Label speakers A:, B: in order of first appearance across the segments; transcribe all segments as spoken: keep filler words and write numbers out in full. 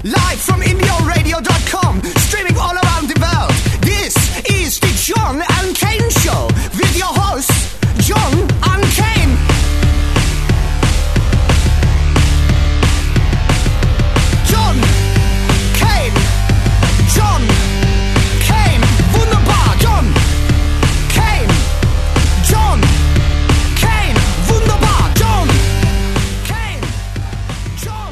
A: Live from Indio Radio dot com, streaming all around the world. This is the John and Kane Show with your hosts, John and Kane. John, Kane, John, Kane, wunderbar. John, Kane, John, Kane, wunderbar. John, Kane, John,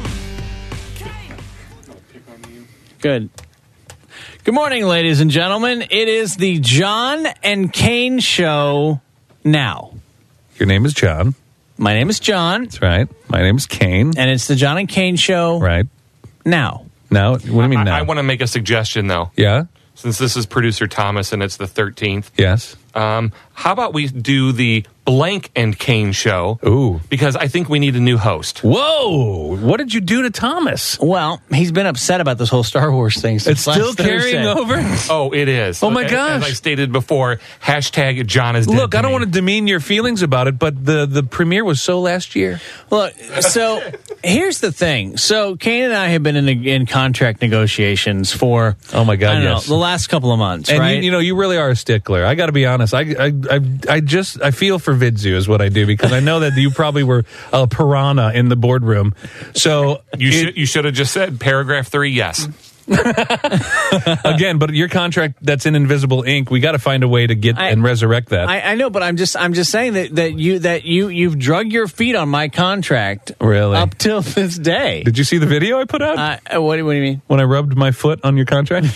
A: Kane.
B: Good. Good morning, ladies and gentlemen. It is the John and Kane Show now.
C: Your name is John.
B: My name is John,
C: That's right. My name is Kane.
B: and it's the John and Kane Show
C: Right.
B: now.
C: Now, what do you mean
D: I,
C: now?
D: I want to make a suggestion, though.
C: yeah?
D: Since this is producer Thomas and it's the thirteenth,
C: Yes.
D: um, how about we do the Blank and Kane Show?
C: Ooh.
D: Because I think we need a new host.
C: Whoa! What did you do to Thomas?
B: Well, he's been upset about this whole Star Wars thing since
C: It's still
B: last
C: carrying
B: Thursday.
C: over?
D: Oh, it is.
C: Oh, my
D: As-
C: gosh.
D: As I stated before, hashtag John is dead.
C: Look,
D: to
C: I don't
D: me.
C: want to demean your feelings about it, but the, the premiere was so last year.
B: Look, so here's the thing. So Kane and I have been in, in contract negotiations for
C: Oh, my God,
B: I don't
C: yes.
B: know, the last couple of months,
C: And
B: right?
C: you, you know, you really are a stickler. I got to be honest. I, I, I, I just I feel for Vidzu is what I do, because I know that you probably were a piranha in the boardroom. So
D: You
C: it-
D: should you should have just said paragraph three, yes.
C: again, but your contract that's in invisible ink, we got to find a way to get
B: I-
C: and resurrect that.
B: I, I know, but I'm just I'm just saying that, that you that you you've drug your feet on my contract
C: Really?
B: up till this day.
C: Did you see the video I put out
B: Uh, what, do- what do you mean?
C: when I rubbed my foot on your contract?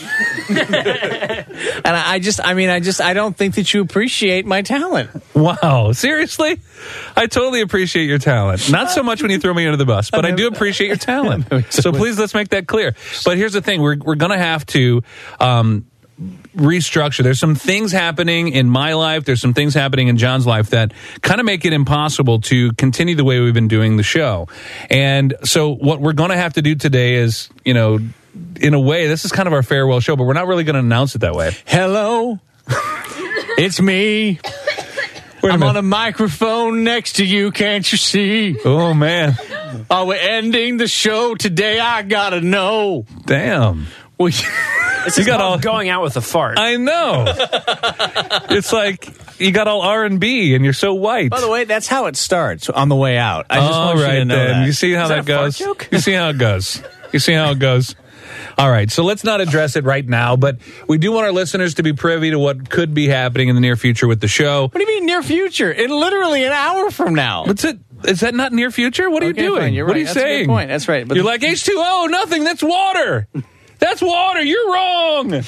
B: And I, I just I mean I just I don't think that you appreciate my talent.
C: Wow, seriously? I totally appreciate your talent. Not so much when you throw me under the bus, but I do appreciate your talent. So please, let's make that clear. But here's the thing: we're we're going to have to um, restructure. There's some things happening in my life. There's some things happening in John's life that kind of make it impossible to continue the way we've been doing the show. And so what we're going to have to do today is, you know, in a way, this is kind of our farewell show, but we're not really going to announce it that way.
B: Hello, it's me.
C: Wait a
B: I'm
C: minute.
B: on a microphone next to you. Can't you see?
C: Oh man,
B: Are we ending the show today? I gotta know.
C: damn.
B: We,
C: You got all
E: going out with a fart.
C: I know. It's like you got all R and B, and you're so white.
B: by the way, that's how it starts on the way out. I just
C: all
B: want
C: right,
B: you to know
C: then.
B: that.
C: You see how
E: Is
C: that,
E: that a fart
C: goes?
E: joke?
C: You see how it goes? You see how it goes? All right, so let's not address it right now, but we do want our listeners to be privy to what could be happening in the near future with the show.
B: What do you mean near future? In literally an hour from now.
C: What's it? Is that not near future? What are
B: Okay,
C: you doing?
B: fine, you're
C: what are
B: right.
C: you
B: That's a good
C: saying?
B: point. That's right. But
C: You're
B: the-
C: like H two O, nothing. That's water. That's water. You're wrong.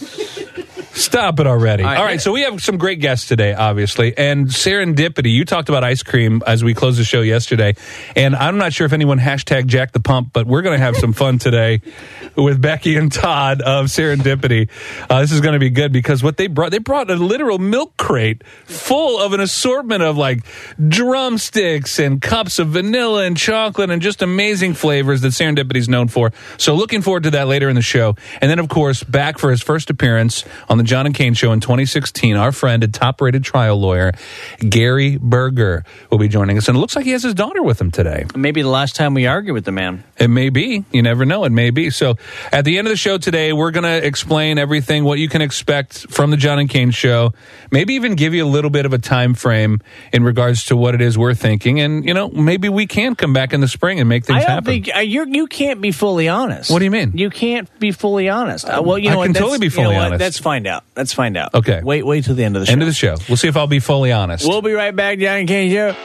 C: Stop it already.
B: All
C: All
B: right.
C: right, so we have some great guests today, obviously. And serendipity, you talked about ice cream as we closed the show yesterday. And I'm not sure if anyone hashtag Jack the Pump, but we're going to have some fun today with Becky and Todd of Serendipity. Uh, this is going to be good because what they brought, they brought a literal milk crate full of an assortment of like drumsticks and cups of vanilla and chocolate and just amazing flavors that Serendipity is known for. So looking forward to that later in the show. And then, of course, back for his first appearance on the John and Kane Show in twenty sixteen, our friend and top-rated trial lawyer, Gary Berger, will be joining us. And it looks like he has his daughter with him today.
B: maybe the last time we argue with the man.
C: It may be. You never know. It may be. So at the end of the show today, we're going to explain everything, what you can expect from the John and Kane Show, maybe even give you a little bit of a time frame in regards to what it is we're thinking. And, you know, maybe we can come back in the spring and make things
B: I don't
C: happen.
B: think uh, you you can't be fully honest.
C: What do you mean?
B: You can't be fully honest. Uh, well, you
C: I
B: know what?
C: can
B: That's-
C: totally be
B: you know
C: fully
B: what?
C: honest.
B: Let's find out. Let's find out.
C: Okay.
B: Wait, wait till the end of the show.
C: End of the show. We'll see if I'll be fully honest.
B: We'll be right back, John and Kane Show.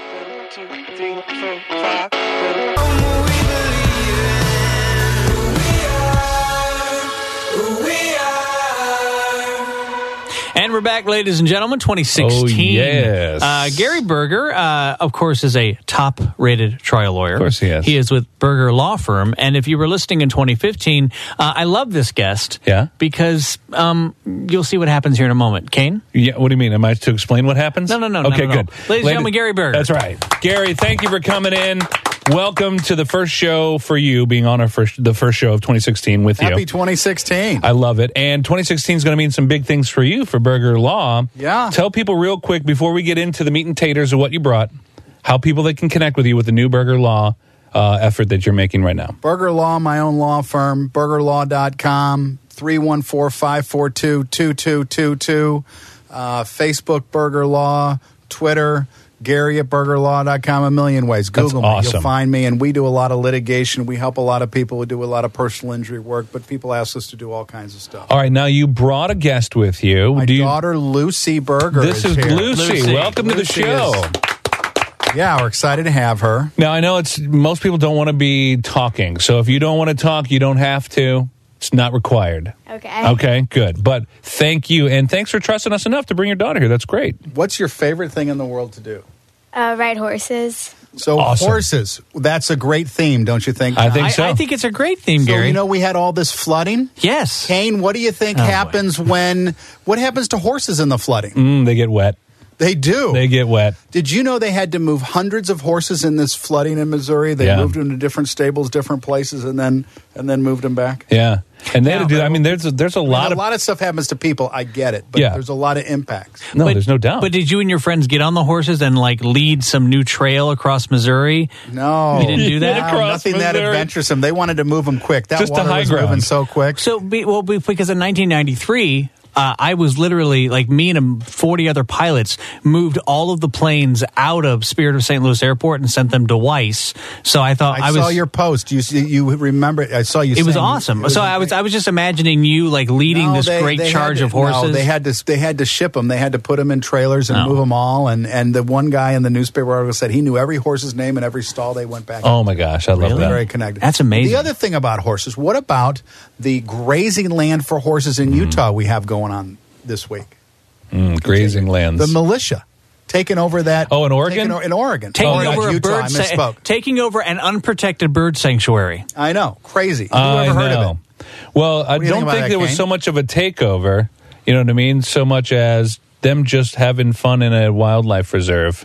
B: And we're back, ladies and gentlemen, twenty sixteen.
C: Oh, yes.
B: Uh, Gary Berger, uh, of course, is a top-rated trial lawyer. Of
C: course he is.
B: He is with Berger Law Firm. And if you were listening in twenty fifteen, uh, I love this guest.
C: Yeah?
B: Because um, you'll see what happens here in a moment. Kane?
C: Yeah, what do you mean? Am I to explain what happens?
B: No, no, no,
C: Okay,
B: not at
C: good.
B: all. Ladies and gentlemen, Gary Berger.
C: That's right. Gary, thank you for coming in. Welcome to the first show for you, being on our first, the first show of twenty sixteen with you.
F: Happy twenty sixteen.
C: I love it. And twenty sixteen is going to mean some big things for you, for Berger Law.
F: Yeah.
C: Tell people real quick, before we get into the meat and taters of what you brought, how people they can connect with you with the new Berger Law uh, effort that you're making right now?
E: Burger Law, my own law firm, burger law dot com, three one four, five four two, two two two two, uh, Facebook Burger Law, Twitter, Gary at burger law dot com, a million ways. Google
C: That's
E: me.
C: awesome.
E: You'll find me, and we do a lot of litigation. We help a lot of people. We do a lot of personal injury work, but people ask us to do all kinds of stuff.
C: All right, now you brought a guest with you.
E: My
C: Do you
E: daughter, Lucy Berger,
C: This is
E: here.
C: Lucy.
B: Lucy.
C: Welcome to the
E: Lucy
C: show.
E: is- Yeah, we're excited to have her.
C: Now, I know it's most people don't want to be talking, so if you don't want to talk, you don't have to. It's not required.
F: Okay.
C: Okay, good. But thank you, and thanks for trusting us enough to bring your daughter here. That's great.
E: What's your favorite thing in the world to do?
F: Uh, ride horses.
E: So
C: Awesome.
E: horses, that's a great theme, don't you think?
C: I
E: John?
C: think
B: I,
C: so.
B: I think it's a great theme,
E: So,
B: Gary.
E: you know, we had all this flooding.
B: yes.
E: Kane, what do you think
B: Oh, boy.
E: happens when, what happens to horses in the flooding?
C: Mm, they get wet.
E: They do.
C: They get wet.
E: Did you know they had to move hundreds of horses in this flooding in Missouri? They
C: Yeah.
E: moved them to different stables, different places, and then and then moved them back.
C: Yeah, and they had
B: Yeah,
C: to do.
B: but-
C: I mean, there's a, there's a
E: I mean,
C: lot
E: a
C: of
E: lot of stuff happens to people. I get it, but
C: Yeah.
E: there's a lot of impacts.
C: no.
B: But-
C: there's no doubt.
B: But did you and your friends get on the horses and like lead some new trail across Missouri?
E: No,
B: You didn't do that?
E: No,
C: Across
E: nothing that
C: Missouri.
E: adventuresome. They wanted to move them quick. That
C: Just to
E: water
C: high
E: was
C: ground.
E: moving so quick.
B: So, be, well, be- because in nineteen ninety-three, uh, I was literally like me and um, forty other pilots moved all of the planes out of Spirit of Saint Louis Airport and sent them to Weiss. So I thought
E: I,
B: I, was.
E: saw your post. You see- you remember? I saw you.
B: It was
E: saying-
B: awesome.
E: it
B: so I was I was just imagining you like leading
E: No,
B: this
E: they-
B: great
E: they had
B: charge
E: to-
B: of horses.
E: No, they had to they had to ship them. They had to put them in trailers and
B: Oh.
E: move them all. And and the one guy in the newspaper article said he knew every horse's name and every stall they went back.
C: oh my gosh, I love
B: Really?
C: that.
E: Very connected.
B: That's amazing.
E: The other thing about horses, what about the grazing land for horses in Utah we have going on this week?
C: Mm, grazing lands.
E: The militia taking over that.
C: Oh, in Oregon?
E: taking o- in Oregon.
B: taking
E: Oh, not
B: over a
E: Utah, I
B: bird sa-
E: misspoke.
B: taking over an unprotected bird sanctuary.
E: I know, crazy. Who
C: I
E: ever heard
C: know.
E: of it?
C: Well, I
E: do you
C: don't
E: think about
C: think
E: that,
C: there was
E: Kane?
C: so much of a takeover. You know what I mean? So much as them just having fun in a wildlife reserve.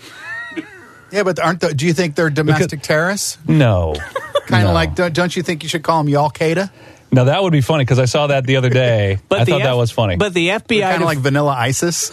E: Yeah, but aren't the, do you think they're domestic terrorists?
C: No,
E: Kind of
C: No.
E: like, don't, don't you think you should call them Al Qaeda?
C: Now that would be funny because I saw that the other day. I
B: the
C: thought that
B: F-
C: was funny.
B: But the F B I,
E: Kind of
B: def-
E: like vanilla ISIS.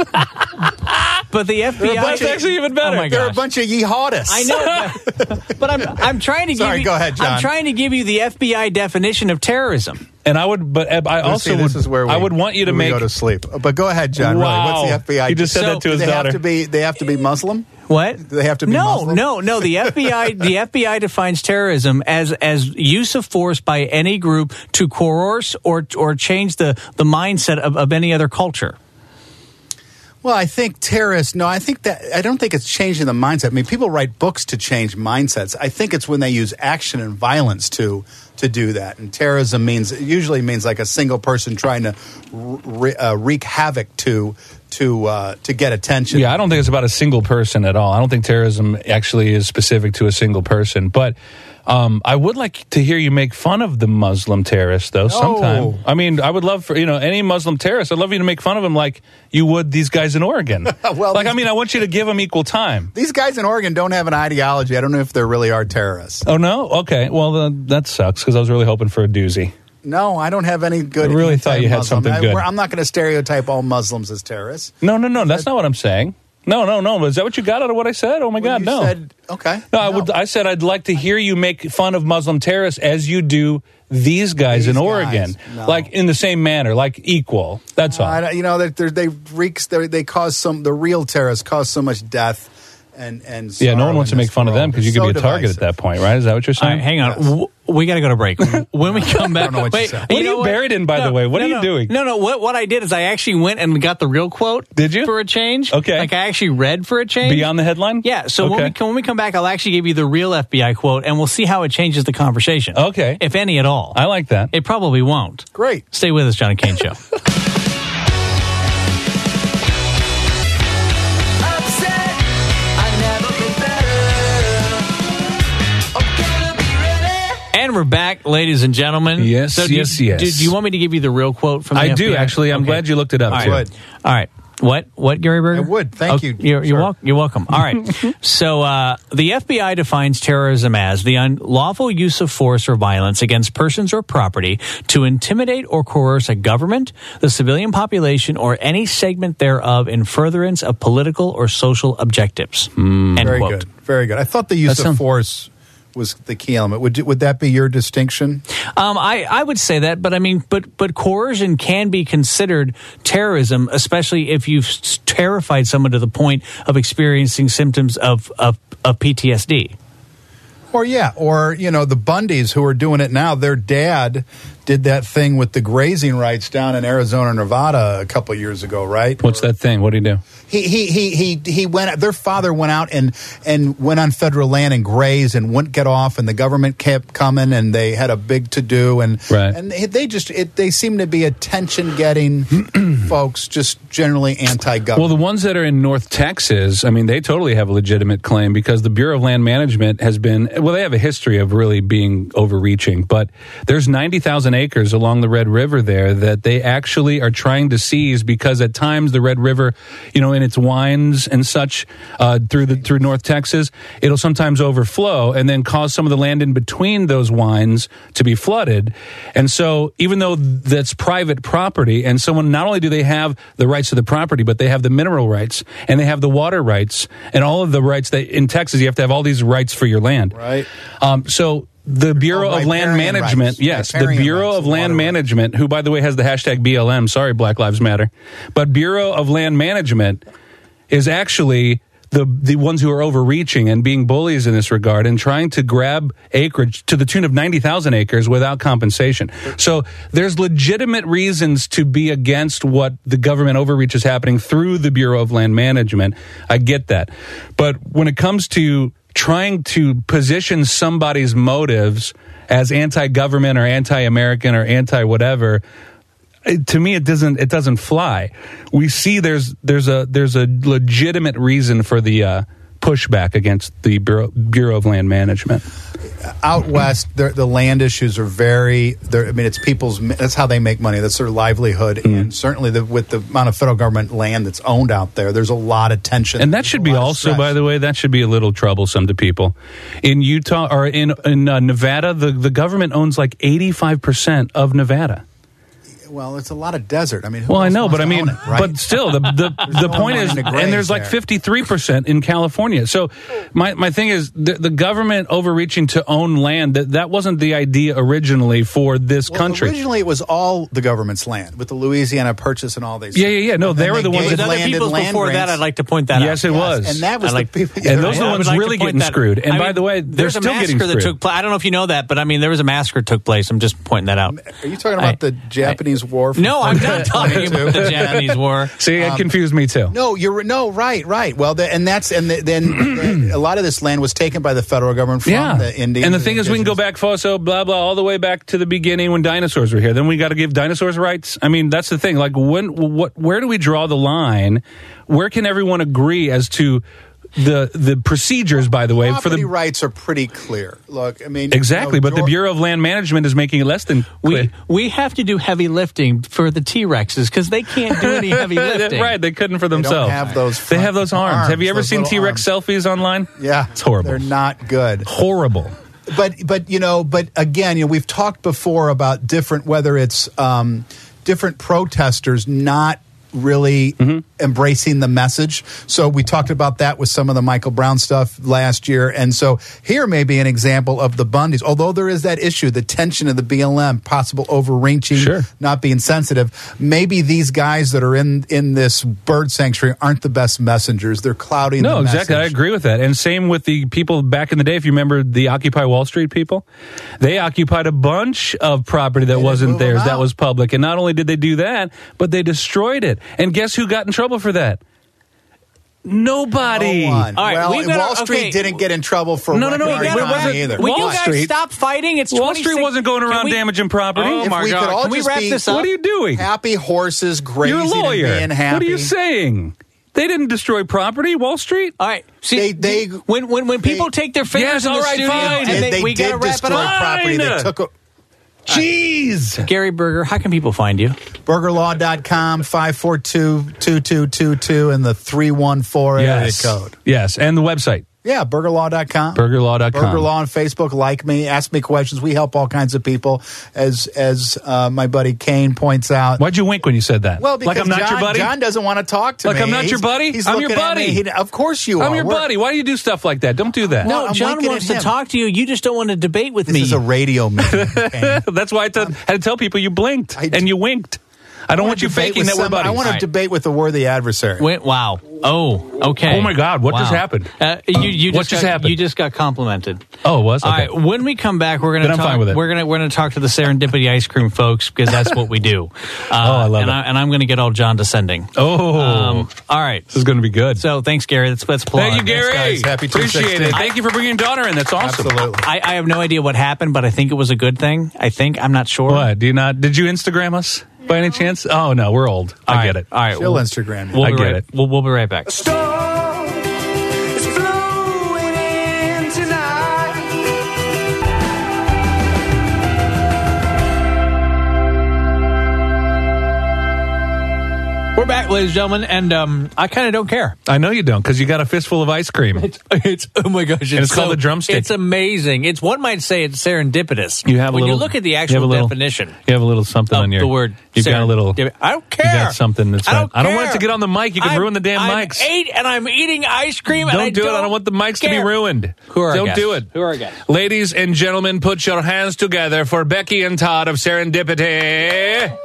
B: but the F B I,
E: They're a bunch-
C: That's actually even better.
B: Oh my
E: They're a
B: gosh.
E: bunch of jihadists.
B: I know, but, but I'm I'm trying to
E: Sorry,
B: give you,
E: go ahead, John.
B: I'm trying to give you the F B I definition of terrorism.
C: and I would, but I also
E: See, this
C: would.
E: is where we,
C: I would want you to
E: we
C: make.
E: go to sleep. But go ahead, John. Really, what's
C: Wow.
E: the F B I?
C: He just said
B: So,
C: that to
E: do
C: his
E: they
C: daughter.
E: have to be? They have to be Muslim.
B: What?
E: Do they have to be
B: no,
E: Muslim?
B: no, no. The F B I, the F B I defines terrorism as as use of force by any group to coerce or or change the the mindset of, of any other culture.
E: Well, I think terrorists. No, I think that I don't think it's changing the mindset. I mean, people write books to change mindsets. I think it's when they use action and violence to to do that. And terrorism means it usually means like a single person trying to re, uh, wreak havoc to to uh, to get attention.
C: Yeah, I don't think it's about a single person at all. I don't think terrorism actually is specific to a single person. But um, I would like to hear you make fun of the Muslim terrorists, though, sometime.
E: Oh.
C: I mean, I would love for, you know, any Muslim terrorist, I'd love you to make fun of them like you would these guys in Oregon.
E: Well,
C: like, I
E: these-
C: mean, I want you to give them equal time.
E: These guys in Oregon don't have an ideology. I don't know if they really are terrorists.
C: Oh, no? Okay. Well, uh, that sucks because I was really hoping for a doozy.
E: No, I don't have any good.
C: I really thought you had
E: anti-Muslim.
C: something
E: I-
C: good.
E: I'm not going to stereotype all Muslims as terrorists.
C: No, no, no. That's not what I'm saying. No, no, no. Is that what you got out of what I said? Oh, my
E: Well,
C: God,
E: you
C: no.
E: said- okay.
C: No, I would. I said I'd like to hear you make fun of Muslim terrorists as you do these guys
E: These
C: in
E: guys,
C: Oregon,
E: no.
C: like in the same manner, like equal. That's all.
E: I don't- you know, they they they reeks. They, they cause some. The real terrorists cause so much death, and and
C: yeah, no
E: sorrow
C: one wants to
E: in
C: make
E: this
C: fun of them
E: world.
C: because you
E: They're
C: could be a
E: so
C: target
E: divisive.
C: at that point, right? Is that what you're
B: All
C: saying?
B: right, hang on.
E: Yes.
B: W- We got to go to break. When we come back,
E: know what you
B: wait,
E: said.
C: What are
B: know
C: you buried in, by the way? What
B: no,
C: are you
B: no,
C: doing?
B: No, no. What what I did is I actually went and got the real quote.
C: Did you?
B: For a change?
C: Okay.
B: Like I actually read for a change.
C: Beyond the headline?
B: Yeah. So when,
C: Okay.
B: we, come- when we come back, I'll actually give you the real F B I quote, and we'll see how it changes the conversation.
C: Okay.
B: If any at all.
C: I like that.
B: It probably won't.
E: Great.
B: Stay with us, John and Kane Show.
A: Upset, I've never been better. I'm gonna be ready.
B: And we're back, ladies and gentlemen.
C: Yes,
B: so do
C: yes,
B: you,
C: yes.
B: Do, do you want me to give you the real quote from the
C: I
B: F B I?
C: do actually. I'm
B: Okay.
C: glad you looked it up.
B: All right.
C: too.
E: Would.
B: All right. What? What, Gary Berger?
E: I would. Thank you,
B: You're, you're,
E: sir.
B: wel- you're welcome. All right. So uh, the F B I defines terrorism as the unlawful use of force or violence against persons or property to intimidate or coerce a government, the civilian population, or any segment thereof in furtherance of political or social objectives. End
E: Very
B: quote.
E: good. Very good. I thought the use
C: That
E: of
C: sound-
E: force was the key element. Would would that be your distinction?
B: Um, I, I would say that, but I mean, but but coercion can be considered terrorism, especially if you've s- terrified someone to the point of experiencing symptoms of, of, of P T S D.
E: Or yeah, or you know the Bundys who are doing it now. Their dad did that thing with the grazing rights down in Arizona, Nevada a couple years ago, right?
C: What's that thing? What did he do?
E: He he he he he went. Their father went out and and went on federal land and grazed and wouldn't get off, and the government kept coming, and they had a big to do, and
C: right.
E: and they, they just it, they seem to be attention getting folks, just generally anti-government.
C: Well, the ones that are in North Texas, I mean, they totally have a legitimate claim because the Bureau of Land Management has been well, they have a history of really being overreaching, but there's ninety thousand acres along the Red River there that they actually are trying to seize because at times the Red River, you know, in its winds and such uh, through the through North Texas, it'll sometimes overflow and then cause some of the land in between those winds to be flooded. And so even though that's private property and someone, not only do they have the rights to the property, but they have the mineral rights and they have the water rights and all of the rights that in Texas, you have to have all these rights for your land.
E: Right.
C: Um, so the Bureau
E: oh,
C: of Land Management,
E: rights.
C: yes, the
E: Riparian
C: Bureau
E: rights,
C: of
E: the
C: Land
E: water
C: Management, who, by the way, has the hashtag B L M, sorry, Black Lives Matter, but Bureau of Land Management is actually the the ones who are overreaching and being bullies in this regard and trying to grab acreage to the tune of ninety thousand acres without compensation. So there's legitimate reasons to be against what the government overreach is happening through the Bureau of Land Management. I get that. But when it comes to trying to position somebody's motives as anti-government or anti-American or anti-whatever, it, to me, it doesn't it doesn't fly. We see there's there's a there's a legitimate reason for the uh, pushback against the Bureau, Bureau of Land Management.
E: Out west, the land issues are very. I mean, it's people's. That's how they make money. That's their livelihood, mm. and certainly the, with the amount of federal government land that's owned out there, there's a lot of tension.
C: And that should be also, by the way, that should be a little troublesome to people in Utah or in in uh, Nevada. The the government owns like eighty-five percent of Nevada.
E: Well, it's a lot of desert. I mean, who
C: well, I
E: else
C: know,
E: wants
C: but I
E: to
C: mean,
E: own it, right?
C: but still, the the, the point is, and there's like fifty-three percent in California. So my my thing is, the, the government overreaching to own land, that that wasn't the idea originally for this
E: well,
C: country.
E: Originally, it was all the government's land with the Louisiana Purchase and all these.
C: Yeah, yeah, yeah. No, they were the ones
B: that
C: that
B: landed people's
E: land
B: before
E: grants.
B: that. I'd like to point that
C: yes,
B: out.
C: Yes, it was,
E: and that was
B: like,
E: the people.
C: And those
B: yeah,
C: are the ones
B: like
C: really getting
B: that.
C: screwed. And
B: I
C: by
B: mean,
C: the way, they're
B: still
C: getting screwed.
B: That took place. I don't know if you know that, but I mean, there was a massacre that took place. I'm just pointing that out.
E: Are you talking about
B: I,
E: the Japanese
B: I,
E: war? From
B: no, I'm not talking about the Japanese war.
C: See, it um, confused me too.
E: No, you're no right, right. Well, the, and that's and the, then a lot of this land was taken by the federal government from
C: yeah.
E: the Indians.
C: And the thing is, we can go back, Fosso, blah blah, all the way back to the beginning when dinosaurs were here. Then we got to give dinosaurs rights. I mean, that's the thing. Like, when, what, where do we draw the line? Where can everyone agree as to the the procedures, by the way,
E: property
C: for the
E: rights are pretty clear. Look, I mean,
C: exactly,
E: you know,
C: but the Bureau of Land Management is making it less than clear.
B: We we have to do heavy lifting for the T-Rexes because they can't do any heavy lifting.
C: Right, they couldn't for themselves.
E: They don't have those.
C: They have those arms.
E: arms
C: Have you ever seen T-Rex
E: arms.
C: selfies online?
E: Yeah,
C: it's horrible.
E: They're not good.
C: Horrible.
E: But but you know, but again, you know, we've talked before about different whether it's um, different protesters not really mm-hmm. embracing the message. So we talked about that with some of the Michael Brown stuff last year. And so here may be an example of the Bundys, although there is that issue, the tension of the B L M, possible overreaching,
C: sure.
E: not being sensitive. Maybe these guys that are in, in this bird sanctuary aren't the best messengers. They're clouding
C: no,
E: the message.
C: exactly. I agree with that. And same with the people back in the day. If you remember the Occupy Wall Street people, they occupied a bunch of property that
E: they
C: wasn't theirs, that
E: out.
C: was public. And not only did they do that, but they destroyed it. And guess who got in trouble for that? Nobody.
E: No one.
B: All right,
E: well,
B: we gotta,
E: Wall Street
B: okay.
E: didn't get in trouble for
C: no, no, no.
E: weaponry
C: It wasn't
E: either.
B: Will
C: Wall
B: you guys
C: Street.
B: stop fighting? It's
C: Wall Street wasn't going around
B: we,
C: damaging property.
B: Oh
E: If
B: my
E: we
B: God!
E: could all
B: Can we
E: just
B: wrap
E: be-
B: this up?
C: What are you doing?
E: Happy horses grazing
C: You're a lawyer.
E: and being happy.
C: What are you saying? They didn't destroy property, Wall Street.
B: All right. See,
E: They- they-
B: when when when people
E: they-
B: take their fingers
C: Yes,
B: in the
C: all right,
B: studio,
C: fine.
B: and
E: They,
B: they,
E: they
B: we
E: did
B: gotta wrap it
E: destroy
B: up.
E: property. They
C: Fine.
E: took a,
C: Jeez.
B: Gary Berger, how can people find you?
E: burger law dot com, five four two, two two two two, and the three one four
C: Yes.
E: area code.
C: Yes, and the website.
E: Yeah, burger law dot com.
C: burger law dot com.
E: Burger Law on Facebook. Like me. Ask me questions. We help all kinds of people, as as uh, my buddy Kane points out.
C: Why'd you wink when you said that?
E: Well, because
C: like I'm not
E: John,
C: your buddy?
E: John doesn't want to talk to
C: Like
E: me.
C: I'm not your
E: He's-
C: buddy?
E: He's
C: I'm your
E: looking at
C: buddy.
E: me. He- of course you are.
C: I'm your
E: We're-
C: buddy. Why do you do stuff like that? Don't do that.
E: No,
B: No,
E: I'm
B: John
E: winking
B: wants
E: at
B: to
E: him.
B: talk to you. You just don't want to debate with
E: This
B: me.
E: is a radio meeting. Kane.
C: That's why I t- had to tell people you blinked
E: I
C: and you winked. I don't
E: I
C: want you
E: debate
C: faking
E: with
C: that we're
E: some-
C: buddies.
E: I want to
B: Right.
E: debate with a worthy adversary.
B: Wait, wow. Oh, okay.
C: Oh, my God. What
B: Wow.
C: just happened?
B: Uh, you, you
C: What
B: just,
C: just
B: got,
C: happened?
B: You just got complimented.
C: Oh, it was?
B: All
C: Okay.
B: right. When we come back, we're going
C: Then
B: to
C: I'm
B: talk.
C: fine with it.
B: We're going to we're going to talk to the Serendipity ice cream folks because that's what we do. Uh,
C: Oh, I love
B: and
C: it.
B: I, and I'm going to get all John descending.
C: Oh.
B: Um, all right.
C: This is going to be good.
B: So thanks, Gary. Let's let's plug.
C: Thank you, Gary.
E: guys. Happy
C: Appreciate it.
E: two sixteen.
C: Thank you for bringing your daughter in. That's awesome.
E: Absolutely.
B: I, I have no idea what happened, but I think it was a good thing. I think I'm not sure.
C: What? Do you not? Did you Instagram us by any chance? Oh, no. We're old.
B: All
C: I
B: right,
C: get it.
B: All right.
E: She'll
B: we'll,
E: Instagram you.
B: We'll
C: I
B: be
C: get
B: right,
C: it.
B: We'll, we'll be right back.
A: Storm is blowing in tonight.
B: We're back, ladies and gentlemen, and um, I kind of don't care.
C: I know you don't because you got a fistful of ice cream.
B: It's, it's oh my gosh! It's,
C: it's called
B: so-
C: a drumstick.
B: It's amazing. It's one might say it's serendipitous.
C: You have a
B: when
C: little-
B: you look at the
C: you have
B: actual
C: a little-
B: definition
C: You have a little something
B: of
C: on your
B: the word.
C: You've got a little.
B: serendip- I don't care.
C: You got something that's.
B: I
C: right.
B: don't.
C: I don't want it
B: care.
C: to get on the mic. You can
B: I'm-
C: ruin the damn
B: I'm
C: mics.
B: Eight, and I'm eating ice cream. and
C: Don't
B: I
C: do
B: don't
C: it. I don't want the mics to be
B: care.
C: ruined.
B: Who are our
C: Don't
B: guests?
C: do it.
B: Who are our guests?
C: Ladies and gentlemen, put your hands together for Becky and Todd of Serendipity.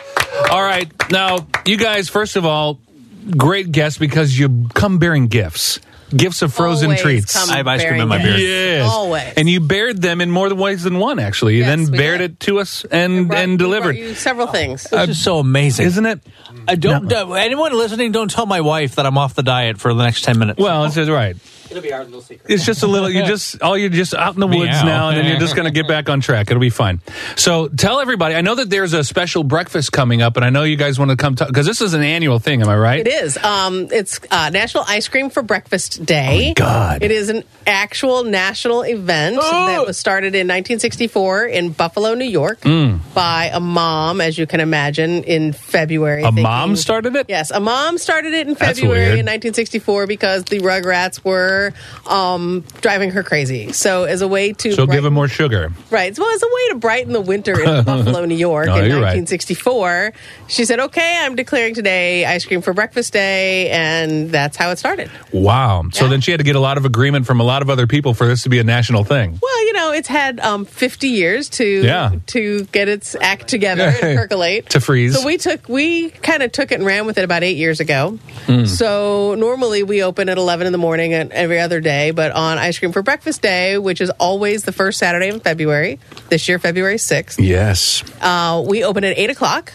C: All right. Now, you guys, first of all, great guests because you come bearing gifts. Gifts of frozen
G: Always
C: treats.
G: come
B: I have ice cream
G: bearing
B: in my
G: gifts.
B: beard.
C: Yes.
G: Always.
C: And you bared them in more than ways than one, actually. You
G: Yes,
C: then
G: we
C: bared
G: did.
C: it to us and,
G: Brought-
C: and
G: we brought
C: delivered.
G: you several things.
B: This is so amazing,
C: Isn't it?
B: I don't. uh, anyone listening, don't tell my wife that I'm off the diet for the next ten minutes.
C: Well, it's right.
B: it'll be our little secret.
C: It's just a little. You just all you're just out in the woods
B: Meow.
C: now, and then you're just going to get back on track. It'll be fine. So tell everybody. I know that there's a special breakfast coming up, and I know you guys want to come because this is an annual thing. Am I right?
G: It is. Um, it's uh, National Ice Cream for Breakfast Day.
C: Oh, my God.
G: It is an actual national event that was started in nineteen sixty-four in Buffalo, New York, by a mom, as you can imagine, in February.
C: Mm. A
G: thinking-
C: mom started it.
G: Yes, a mom started it in
C: That's
G: February
C: weird.
G: in nineteen sixty-four because the Rugrats were um, driving her crazy. So, as a way to
C: She'll give
G: brighten-
C: them more sugar.
G: Right. Well, as a way to brighten the winter in Buffalo, New York
C: No,
G: in
C: you're right.
G: nineteen sixty-four, she said, okay, I'm declaring today Ice Cream for Breakfast Day, and that's how it started.
C: Wow. So
G: Yeah.
C: then she had to get a lot of agreement from a lot of other people for this to be a national thing.
G: Well, you know, it's had um, fifty years to
C: Yeah.
G: to get its act together and percolate.
C: To freeze.
G: So we took, we kind of took it and ran with it about eight years ago.
C: Hmm.
G: So normally we open at eleven in the morning and every other day, but on Ice Cream for Breakfast Day, which is always the first Saturday in February, this year, February sixth,
C: Yes.
G: Uh, we open at eight o'clock,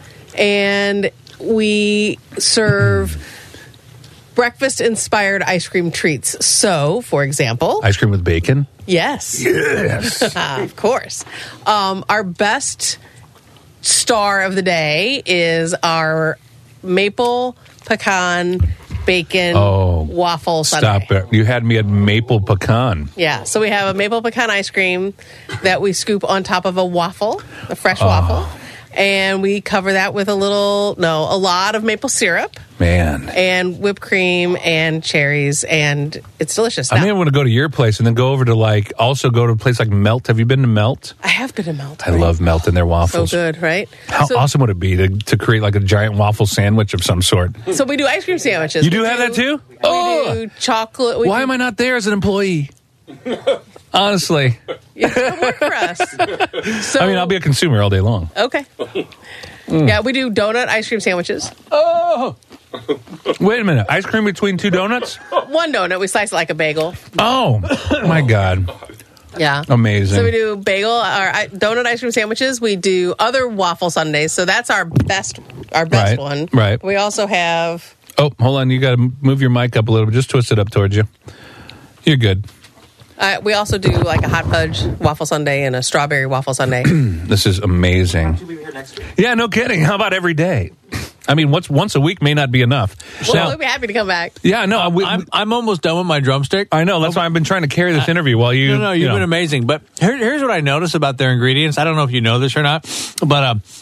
G: and we serve breakfast-inspired ice cream treats. So, for example,
C: Ice cream with bacon.
G: yes,
C: Yes.
G: of course, um, our best star of the day is our maple pecan bacon
C: Oh,
G: waffle sundae.
C: Stop it. You had me at maple pecan.
G: Yeah, so we have a maple pecan ice cream that we scoop on top of a waffle, a fresh
C: Oh.
G: waffle, and we cover that with a little, no, a lot of maple syrup
C: Man.
G: and whipped cream and cherries, and it's delicious.
C: I
G: Now,
C: may want to go to your place and then go over to like, also go to a place like Melt. Have you been to Melt?
G: I have been to Melt.
C: I
G: right?
C: love Melt and their
G: So
C: waffles.
G: good, right?
C: How
G: so,
C: awesome would it be to, to create like a giant waffle sandwich of some sort?
G: So we do ice cream sandwiches.
C: You do
G: We
C: have that too?
G: We
C: Oh!
G: do chocolate. We
C: Why
G: do,
C: am I not there as an employee? Honestly.
G: Yeah, come work for us. So,
C: I mean, I'll be a consumer all day long.
G: okay. Yeah, we do donut ice cream sandwiches.
C: Oh! Wait a minute. Ice cream between two donuts?
G: One donut, we slice it like a bagel.
C: Oh, my God.
G: Yeah.
C: Amazing.
G: So we do bagel or I- donut ice cream sandwiches. We do other waffle sundaes. So that's our best, our best
C: Right,
G: one.
C: right.
G: We also have.
C: Oh, hold on. You got to move your mic up a little bit. Just twist it up towards you. You're good.
G: Uh, we also do like a hot fudge waffle sundae and a strawberry waffle sundae.
C: This is amazing. Yeah, no kidding. How about every day? I mean, once once a week may not be enough.
G: Well,
C: Now-
G: we'll be happy to come back.
C: yeah, no, we,
B: I'm I'm almost done with my drumstick.
C: I know. That's why I've been trying to carry this interview while you.
B: No, no,
C: you
B: you've
C: know.
B: been amazing. But here, here's what I noticed about their ingredients. I don't know if you know this or not, but um,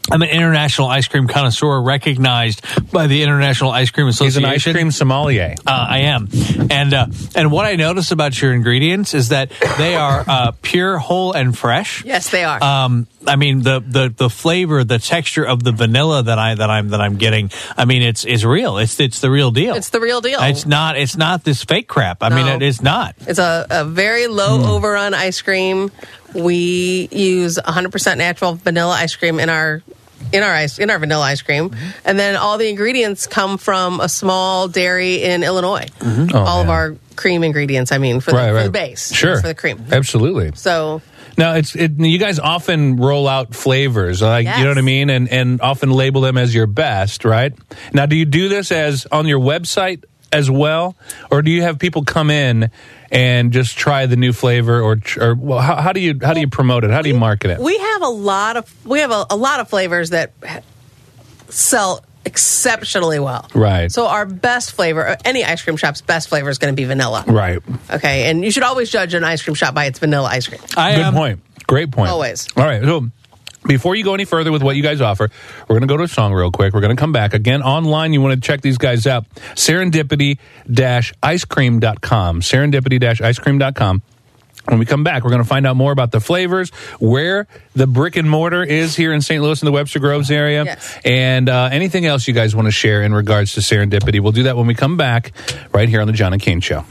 B: I'm an international ice cream connoisseur recognized by the International Ice Cream Association.
C: He's an ice cream sommelier.
B: Uh, I am. And uh, and what I notice about your ingredients is that they are uh, pure, whole, and fresh.
G: Yes, they are.
B: Um, I mean, the, the, the flavor, the texture of the vanilla that I that I'm that I'm getting. I mean, it's it's real. It's it's the real deal.
G: It's the real deal.
B: It's not it's not this fake crap. I
G: No.
B: mean, it is not.
G: It's a, a very low
B: Hmm.
G: overrun ice cream. We use one hundred percent natural vanilla ice cream in our in our ice in our vanilla ice cream,
B: Mm-hmm.
G: and then all the ingredients come from a small dairy in Illinois.
B: Mm-hmm.
C: Oh,
G: all of
C: man.
G: our cream ingredients. I mean, for,
C: Right,
G: the, for
C: right.
G: the base,
C: Sure.
G: for the cream.
C: Absolutely.
G: So
C: Now, it's it, you guys often roll out flavors, like you know
G: Yes.
C: what I mean, and and often label them as your best, right? Now, do you do this as on your website as well, or do you have people come in and just try the new flavor, or or well, how, how do you how do you promote it? How do you market it?
G: we have a lot of we have a, a lot of flavors that sell exceptionally well.
C: Right.
G: So our best flavor, any ice cream shop's best flavor is going to be vanilla.
C: Right.
G: Okay, and you should always judge an ice cream shop by its vanilla ice cream.
B: I
C: Good
B: am.
C: point. Great point.
G: Always.
C: All right. So before you go any further with what you guys offer, we're going to go to a song real quick. We're going to come back. Again, online, you want to check these guys out. serendipity dash ice cream dot com. serendipity dash ice cream dot com. When we come back, we're going to find out more about the flavors, where the brick and mortar is here in Saint Louis in the Webster Groves area,
G: Yes.
C: and uh, anything else you guys want to share in regards to Serendipity. We'll do that when we come back right here on the John and Kane Show.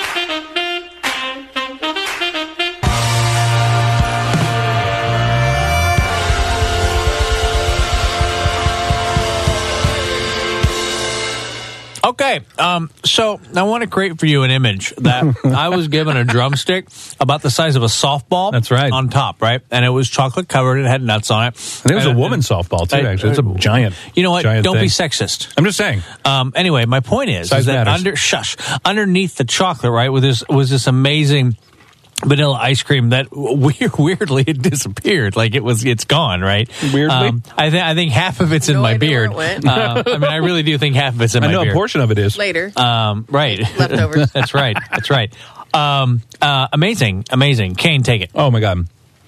B: Okay, um, so I want to create for you an image that I was given a drumstick about the size of a softball.
C: That's right.
B: On top, right? And it was chocolate covered. It had nuts on it.
C: And it was a
B: And-
C: woman's softball, too,
B: I-
C: actually. It's a giant
B: You know what?
C: giant
B: Don't be
C: thing.
B: sexist.
C: I'm just saying.
B: Um, anyway, my point is,
C: Size
B: is that
C: matters.
B: under shush underneath the chocolate, right, with this was this amazing vanilla ice cream that weird, weirdly it disappeared, like it was it's gone, right?
C: Weirdly?
B: um, I think I think half of it's in
G: No
B: my
G: idea where
B: beard.
G: it went.
B: Uh, I mean, I really do think half of it's in
C: I
B: my
C: know
B: beard.
C: a portion of it is.
G: Later.
B: Um, right,
G: Leftovers.
B: That's right. That's right. Um, uh, amazing, amazing. Kane, take it.
C: Oh, my God.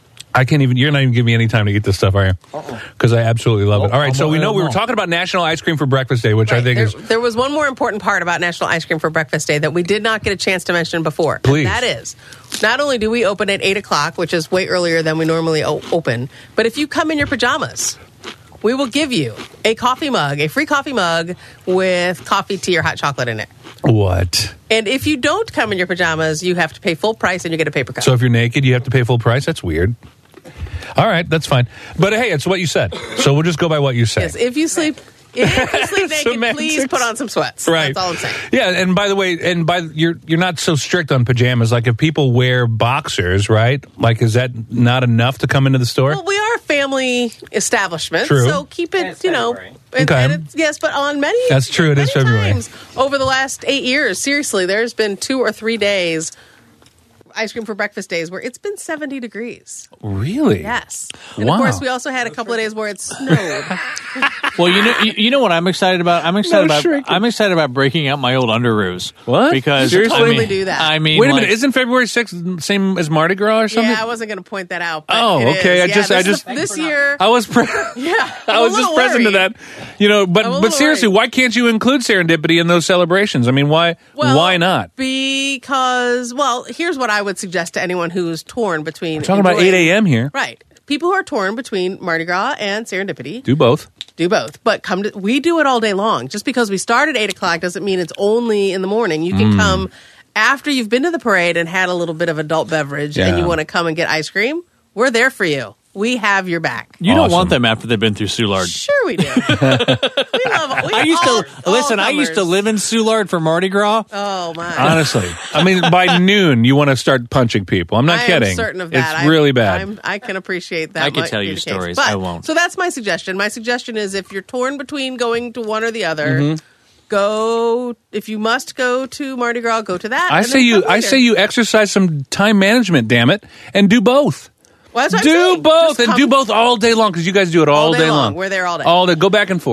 C: I can't even, you're not even giving me any time to eat this stuff, are you? Because I absolutely love it. All right, so we know we were talking about National Ice Cream for Breakfast Day, which I
G: Right.
C: think
G: there,
C: is,
G: there was one more important part about National Ice Cream for Breakfast Day that we did not get a chance to mention before. And
C: Please.
G: that is, not only do we open at eight o'clock, which is way earlier than we normally o- open, but if you come in your pajamas, we will give you a coffee mug, a free coffee mug with coffee, tea, or hot chocolate in it.
C: what?
G: And if you don't come in your pajamas, you have to pay full price and you get a paper cup.
C: So if you're naked, you have to pay full price? That's weird. All right, that's fine. But hey, it's what you said. So we'll just go by what you say.
G: yes, if you sleep, if you sleep naked,
C: Semantics.
G: please put on some sweats.
C: Right.
G: That's all I'm saying.
C: Yeah, and by the way, and by you're you're not so strict on pajamas. Like if people wear boxers, right? Like is that not enough to come into the store?
G: Well, we are a family establishment,
C: True.
G: so keep it, you know. and-
C: Okay.
G: and it's- yes, but on many
C: That's true, it is
G: many
C: February.
G: times over the last eight years, seriously, there's been two or three days, ice cream for breakfast days, where it's been seventy degrees.
C: Really?
G: Yes, and
C: Wow.
G: of course, we also had a couple of days where it snowed.
B: Well, you know, you, you know what I'm excited about. I'm excited
C: No
B: about.
C: shrinking.
B: I'm excited about breaking out my old underoos.
C: What?
B: Because
C: Seriously?
B: I mean,
G: Totally do that.
B: I mean,
C: Wait a
B: like-
C: minute, isn't February sixth same as Mardi Gras or something?
G: Yeah, I wasn't going to point that out. But
C: Oh,
G: it
C: okay,
G: is.
C: I
G: Yeah,
C: just- I
G: this is-
C: just-
G: this year.
C: I was pre-
G: Yeah,
C: I
G: I'm a
C: was just
G: little
C: present to
G: worried.
C: that. You know, but
G: I'm a
C: but
G: little
C: seriously,
G: worried.
C: why can't you include serendipity in those celebrations? I mean, why
G: Well,
C: why not?
G: Because, well, here's what I would suggest to anyone who's torn between.
C: We're talking about
G: enjoying-
C: eight a.m. here.
G: Right. People who are torn between Mardi Gras and Serendipity
C: Do both.
G: do both. But come to, we do it all day long. Just because we start at eight o'clock doesn't mean it's only in the morning. You
C: Mm.
G: can come after you've been to the parade and had a little bit of adult beverage and
C: Yeah.
G: you want to come and get ice cream. We're there for you. We have your back.
B: You don't
C: Awesome.
B: want them after they've been through Soulard.
G: Sure we do. we love we
B: I used
G: all,
B: to
G: all
B: listen. I used to
G: comers.
B: live in Soulard for Mardi Gras.
G: Oh, my.
C: Honestly, I mean, by noon you want to start punching people. I'm not
G: I
C: kidding.
G: am certain of that.
C: It's
G: I'm-
C: really bad.
G: I'm, I can appreciate that.
B: I can
G: might
B: tell
G: be
B: you
G: the case.
B: stories.
G: But-
B: I won't.
G: So that's my suggestion. My suggestion is if you're torn between going to one or the other,
C: Mm-hmm.
G: go. If you must go to Mardi Gras, go to that.
C: I
G: and
C: say
G: then
C: you.
G: come
C: I
G: later.
C: say you exercise some time management. Damn it, and do both.
G: Well, that's what I'm
C: Do
G: saying.
C: both
G: Just
C: and
G: come
C: do both all day long because you guys do it all,
G: all day long.
C: long.
G: We're there all day.
C: All day. Go back and forth.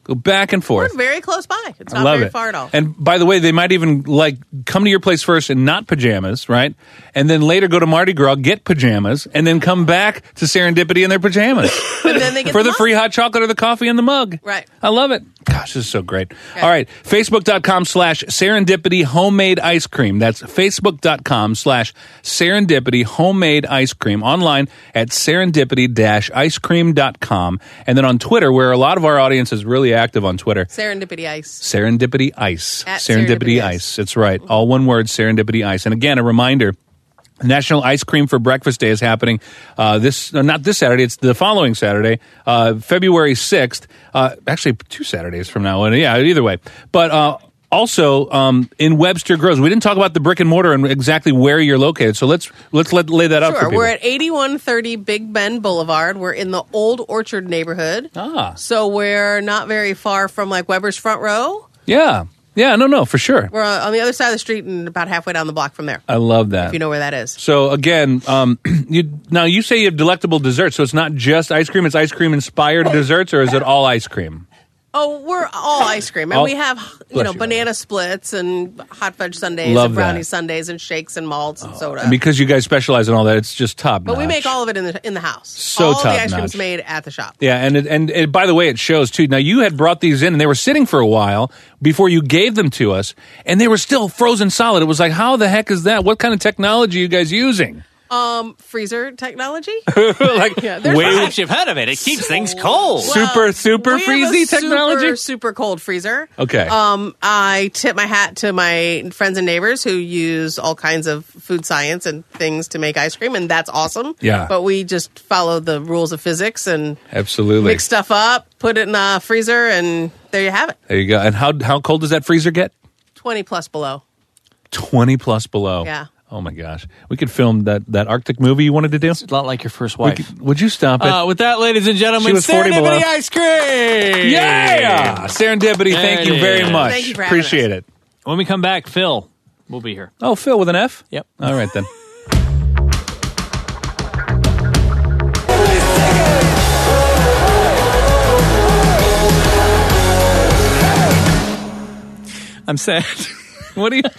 C: Go back and forth.
G: We're very close by. It's
C: I
G: not
C: love
G: very
C: it.
G: far at all.
C: And by the way, they might even like come to your place first in not pajamas, right? And then later go to Mardi Gras, get pajamas, and then come back to Serendipity in their pajamas.
G: And then they get
C: for
G: the
C: the
G: mug.
C: free hot chocolate or the coffee and the mug.
G: Right.
C: I love it. Gosh, this is so great.
G: Okay.
C: All right. Facebook.com slash Serendipity Homemade Ice Cream. That's Facebook.com slash Serendipity Homemade Ice Cream. Online at serendipity dash ice cream dot com. And then on Twitter, where a lot of our audience is really active on Twitter.
G: Serendipity Ice.
C: Serendipity Ice.
G: At
C: Serendipity,
G: Serendipity
C: Ice.
G: Ice.
C: That's right. All one word, Serendipity Ice. And again, a reminder, National Ice Cream for Breakfast Day is happening uh, this, uh, not this Saturday, it's the following Saturday, uh, February sixth. Uh, actually, two Saturdays from now. Yeah, either way. But uh, also um, in Webster Groves, we didn't talk about the brick and mortar and exactly where you're located. So let's let's let, lay that out for
G: Sure.
C: people.
G: We're at eighty-one thirty Big Bend Boulevard. We're in the Old Orchard neighborhood.
C: Ah.
G: So we're not very far from like Weber's Front Row.
C: Yeah. Yeah, no, no, for sure.
G: We're on the other side of the street and about halfway down the block from there.
C: I love that.
G: If you know where that is.
C: So again, um, you, now you say you have delectable desserts, so it's not just ice cream; it's ice cream inspired desserts, or is it all ice cream?
G: Oh, we're all ice cream, and
C: All-
G: we have you
C: Bless
G: know
C: you.
G: banana splits and hot fudge sundaes
C: Love
G: and brownie
C: that.
G: sundaes and shakes and malts and soda.
C: And because you guys specialize in all that, it's just top
G: but we
C: notch.
G: make all of it in the in the house.
C: So
G: all the
C: top
G: ice cream's
C: notch.
G: made at the shop.
C: Yeah, and it, and it, by the way, it shows too. Now you had brought these in, and they were sitting for a while before you gave them to us, and they were still frozen solid. It was like, how the heck is that? What kind of technology are you guys using?
G: Um, freezer technology.
C: like,
G: Yeah, there's
C: way
B: What you've heard of it? It keeps things cold.
C: super super
G: we have a
C: freezy technology.
G: Super, super cold freezer.
C: Okay.
G: Um, I tip my hat to my friends and neighbors who use all kinds of food science and things to make ice cream, and that's awesome.
C: Yeah.
G: But we just follow the rules of physics and
C: Absolutely.
G: mix stuff up, put it in the freezer, and there you have it.
C: There you go. And how how cold does that freezer get?
G: twenty plus below.
C: Twenty plus below.
G: Yeah.
C: Oh my gosh, we could film that that Arctic movie you wanted to do.
B: It's a lot like your first
C: We
B: wife.
C: could- would you stop it?
B: Uh, with that, ladies and gentlemen,
C: She was forty below.
B: Serendipity Ice Cream!
C: Yeah, Serendipity. Thank
B: There
C: you
B: it
C: very
B: is.
C: much.
G: Thank you for having
C: Appreciate
G: us.
C: it.
B: When we come back, Phil will be here.
C: Oh, Phil with an F.
B: Yep.
C: All right then.
B: I'm sad.
C: What do you?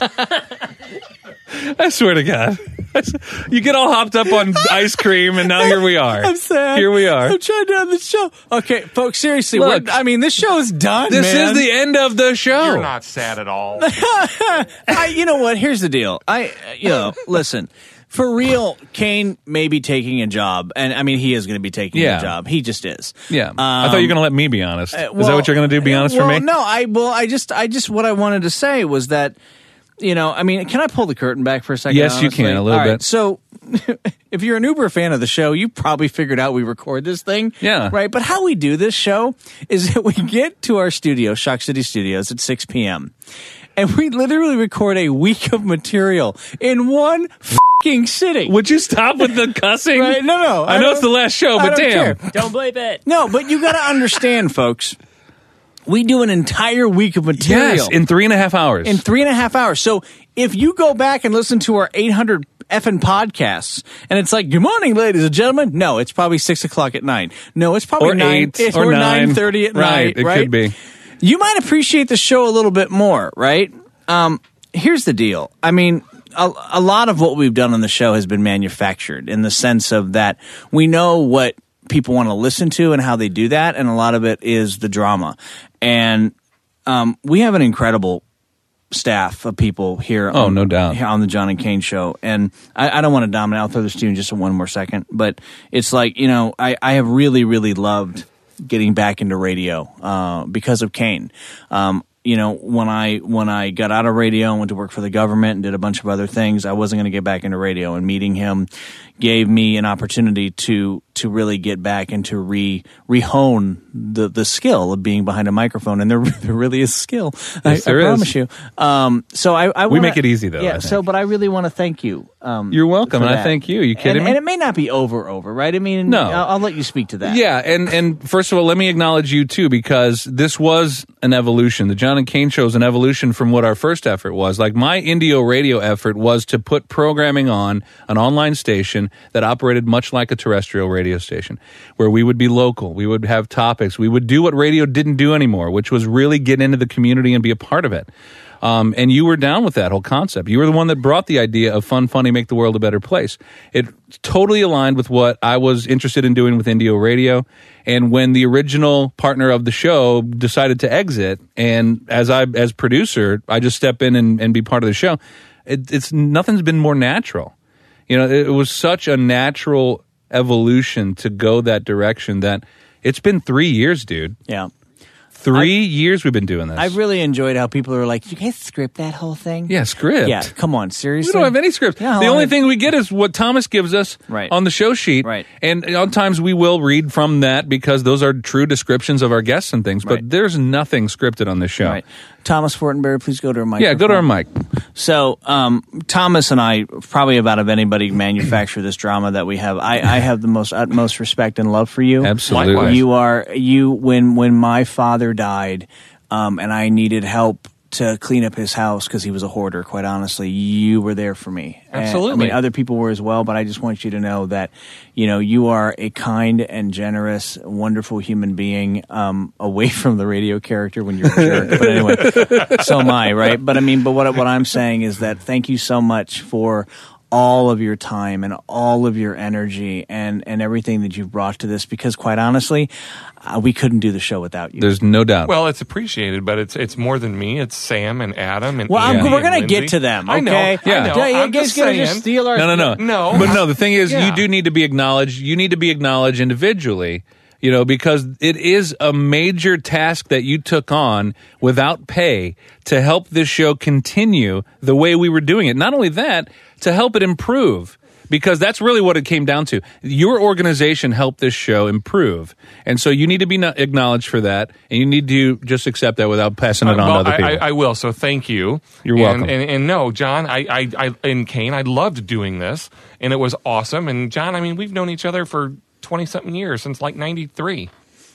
C: I swear to God, you get all hopped up on ice cream, and now here we are.
B: I'm sad.
C: Here we are.
B: I'm trying to end the show. Okay, folks, seriously,
C: Look.
B: we're, I mean, this show is done,
C: This
B: man.
C: is the end of the show.
D: You're not sad at all.
B: I, you know what? Here's the deal. I, you know, listen. For real, Kane may be taking a job, and I mean, he is going to be taking
C: Yeah.
B: a job. He just is.
C: Yeah, I thought you were going to let me be honest. is that what you're going to do? Be honest
B: well,
C: for me?
B: No, I well, I just, I just, what I wanted to say was that, you know, I mean, can I pull the curtain back for a second?
C: Yes, you
B: honestly?
C: can, a little
B: All right,
C: bit.
B: So, if you're an Uber fan of the show, you probably figured out we record this thing.
C: Yeah.
B: Right. But how we do this show is that we get to our studio, Shock City Studios, at six p.m. and we literally record a week of material in one fucking sitting.
C: Would you stop with the cussing?
B: Right? No, no.
C: I, know
B: don't-
C: it's the last show,
B: I
C: but
B: don't
C: damn.
B: care.
H: Don't believe it.
B: No, but you got to understand, folks. We do an entire week of material
C: Yes, in three and a half hours.
B: in three and a half hours. So if you go back and listen to our eight hundred effing podcasts, and it's like, "Good morning, ladies and gentlemen," no, it's probably six o'clock at night. No, it's probably
C: Or
B: nine
C: eight,
B: it's-
C: or
B: or
C: nine.
B: nine thirty at
C: Right,
B: night.
C: it
B: right?
C: could be.
B: You might appreciate the show a little bit more, right? Um, here's the deal. I mean, a, a lot of what we've done on the show has been manufactured in the sense of that we know what people want to listen to and how they do that, and a lot of it is the drama. And um, we have an incredible staff of people here.
C: Oh,
B: on,
C: no doubt.
B: here on the John and Kane show. And I, I don't want to dominate. I'll throw this to you in just one more second. But it's like, you know, I, I have really, really loved getting back into radio uh, because of Kane. Um, you know, when I when I got out of radio and went to work for the government and did a bunch of other things, I wasn't going to get back into radio. And meeting him gave me an opportunity to to really get back and to re rehone the the skill of being behind a microphone. And there, there really is skill. I,
C: Yes, there
B: I
C: is.
B: promise you. Um, so I, I
C: We
B: wanna,
C: make it easy, though,
B: Yeah.
C: I
B: So,
C: think.
B: but I really want to thank you. Um,
C: You're welcome,
B: for
C: and I
B: that.
C: thank you. You kidding
B: and,
C: me?
B: And it may not be over, over, right? I mean,
C: No.
B: I'll, I'll let you speak to that.
C: Yeah, and, and first of all, let me acknowledge you too, because this was an evolution. The John and Kane show is an evolution from what our first effort was. Like my Indio radio effort was to put programming on an online station that operated much like a terrestrial radio radio station, where we would be local. We would have topics. We would do what radio didn't do anymore, which was really get into the community and be a part of it. Um, and you were down with that whole concept. You were the one that brought the idea of fun, funny, make the world a better place. It totally aligned with what I was interested in doing with Indio Radio. And when the original partner of the show decided to exit, and as I as producer, I just step in and, and be part of the show. It, it's nothing's been more natural. You know, it, it was such a natural evolution to go that direction that it's been three years, dude.
B: Yeah.
C: Three
B: I,
C: years we've been doing this.
B: I really enjoyed how people are like, you guys script that whole thing?
C: Yeah, script.
B: Yeah, come on, seriously?
C: We don't have any script.
B: Yeah,
C: the only
B: have...
C: thing we get is what Thomas gives us
B: right.
C: on the show sheet.
B: Right.
C: And sometimes we will read from that because those are true descriptions of our guests and things, but
B: right.
C: there's nothing scripted on this show.
B: Right. Thomas Fortenberry, please go to our mic.
C: Yeah, go to our mic.
B: So, um, Thomas and I, probably about of anybody manufacture this drama that we have, I, I have the most utmost respect and love for you.
C: Absolutely.
D: Likewise.
B: You are, you, when, when my father died, um, and I needed help to clean up his house because he was a hoarder, quite honestly, you were there for me.
D: Absolutely.
B: And, I mean, other people were as well, but I just want you to know that, you know, you are a kind and generous, wonderful human being, um, away from the radio character when you're a jerk. But anyway, so am I, right? But I mean, but what, what I'm saying is that thank you so much for all of your time and all of your energy and, and everything that you've brought to this, because quite honestly, uh, we couldn't do the show without you.
C: There's no doubt.
D: Well, it's appreciated, but it's it's more than me. It's Sam and Adam and
B: Well, I'm-
D: Andy
B: we're gonna
D: and
B: get
D: Lindsay.
B: to them,
D: I know.
B: okay?
D: I
C: Yeah.
D: know.
B: Yeah, you
D: I'm
B: guys
D: just
B: gonna
D: saying.
B: just steal our
C: No, no, no.
D: No.
C: But no, the thing is,
D: Yeah.
C: you do need to be acknowledged. You need to be acknowledged individually, you know, because it is a major task that you took on without pay to help this show continue the way we were doing it. Not only that, to help it improve. Because that's really what it came down to. Your organization helped this show improve. And so you need to be no- acknowledged for that. And you need to just accept that without passing it on
D: Uh, well,
C: to other people.
D: I, I, I will. So thank you.
C: You're
D: and,
C: welcome.
D: And, and no, John, I, I, I, and Kane, I loved doing this, and it was awesome. And John, I mean, we've known each other for twenty something years, since like ninety-three,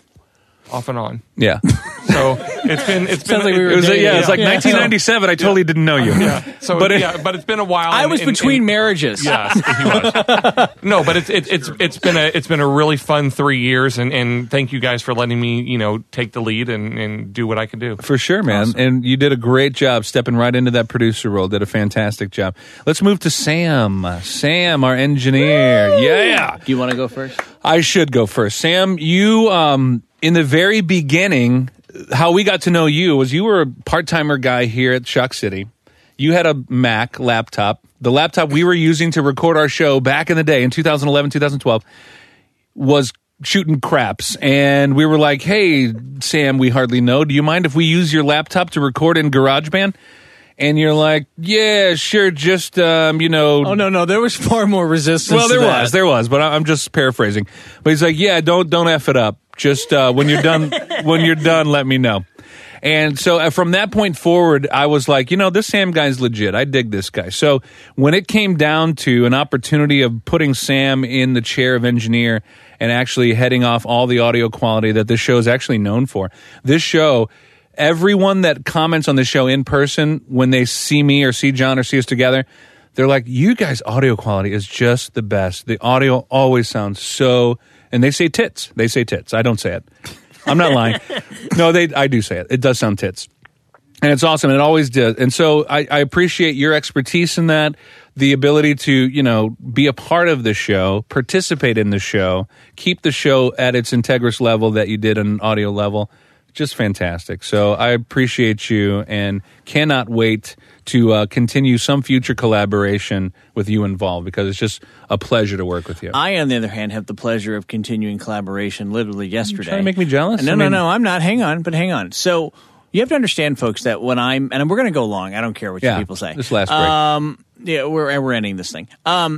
D: off and on.
C: yeah.
D: So it's been it's been
B: Sounds like we were
C: It was,
B: dating.
C: yeah, it's like
B: Yeah.
C: nineteen ninety-seven. I totally didn't know you.
D: yeah. So
C: But
D: but
C: it-
D: yeah, but it's been a while.
B: I
D: and-
B: was
D: and-
B: between
D: and-
B: marriages.
D: Yes, he was. No, but it's it's it's it's been a it's been a really fun three years, and, and thank you guys for letting me, you know, take the lead and, and do what I can do.
C: For sure, man.
D: Awesome.
C: And you did a great job stepping right into that producer role. Did a fantastic job. Let's move to Sam. Sam, our engineer. Yeah.
B: Do you want to go first?
C: I should go first. Sam, you, um, in the very beginning, how we got to know you was you were a part-timer guy here at Shock City. You had a Mac laptop. The laptop we were using to record our show back in the day in two thousand eleven, two thousand twelve was shooting craps. And we were like, hey, Sam, we hardly know. Do you mind if we use your laptop to record in GarageBand? And you're like, yeah, sure, just, um, you know.
B: Oh, no, no. There was far more resistance.
C: Well, there
B: to that.
C: was, there was, but I- I'm just paraphrasing. But he's like, yeah, don't don't F it up. Just uh, when you're done, when you're done, let me know. And so uh, from that point forward, I was like, you know, this Sam guy's legit. I dig this guy. So when it came down to an opportunity of putting Sam in the chair of engineer and actually heading off all the audio quality that this show is actually known for, this show, everyone that comments on the show in person, when they see me or see John or see us together, they're like, you guys' audio quality is just the best. The audio always sounds so, and they say tits. They say tits. I don't say it. I'm not lying. No, they. I do say it. It does sound tits. And it's awesome. It always did. And so I, I appreciate your expertise in that, the ability to, you know, be a part of the show, participate in the show, keep the show at its integrous level that you did on an audio level. Just fantastic. So I appreciate you and cannot wait to uh, continue some future collaboration with you involved, because it's just a pleasure to work with you.
B: I, on the other hand, have the pleasure of continuing collaboration literally yesterday.
C: trying to make me jealous?
B: No,
C: I
B: no,
C: mean-
B: no. I'm not. Hang on, but hang on. So you have to understand, folks, that when I'm, and we're going to go long. I don't care what you
C: Yeah,
B: people say.
C: this last break.
B: Um, yeah, we're we're ending this thing. Um,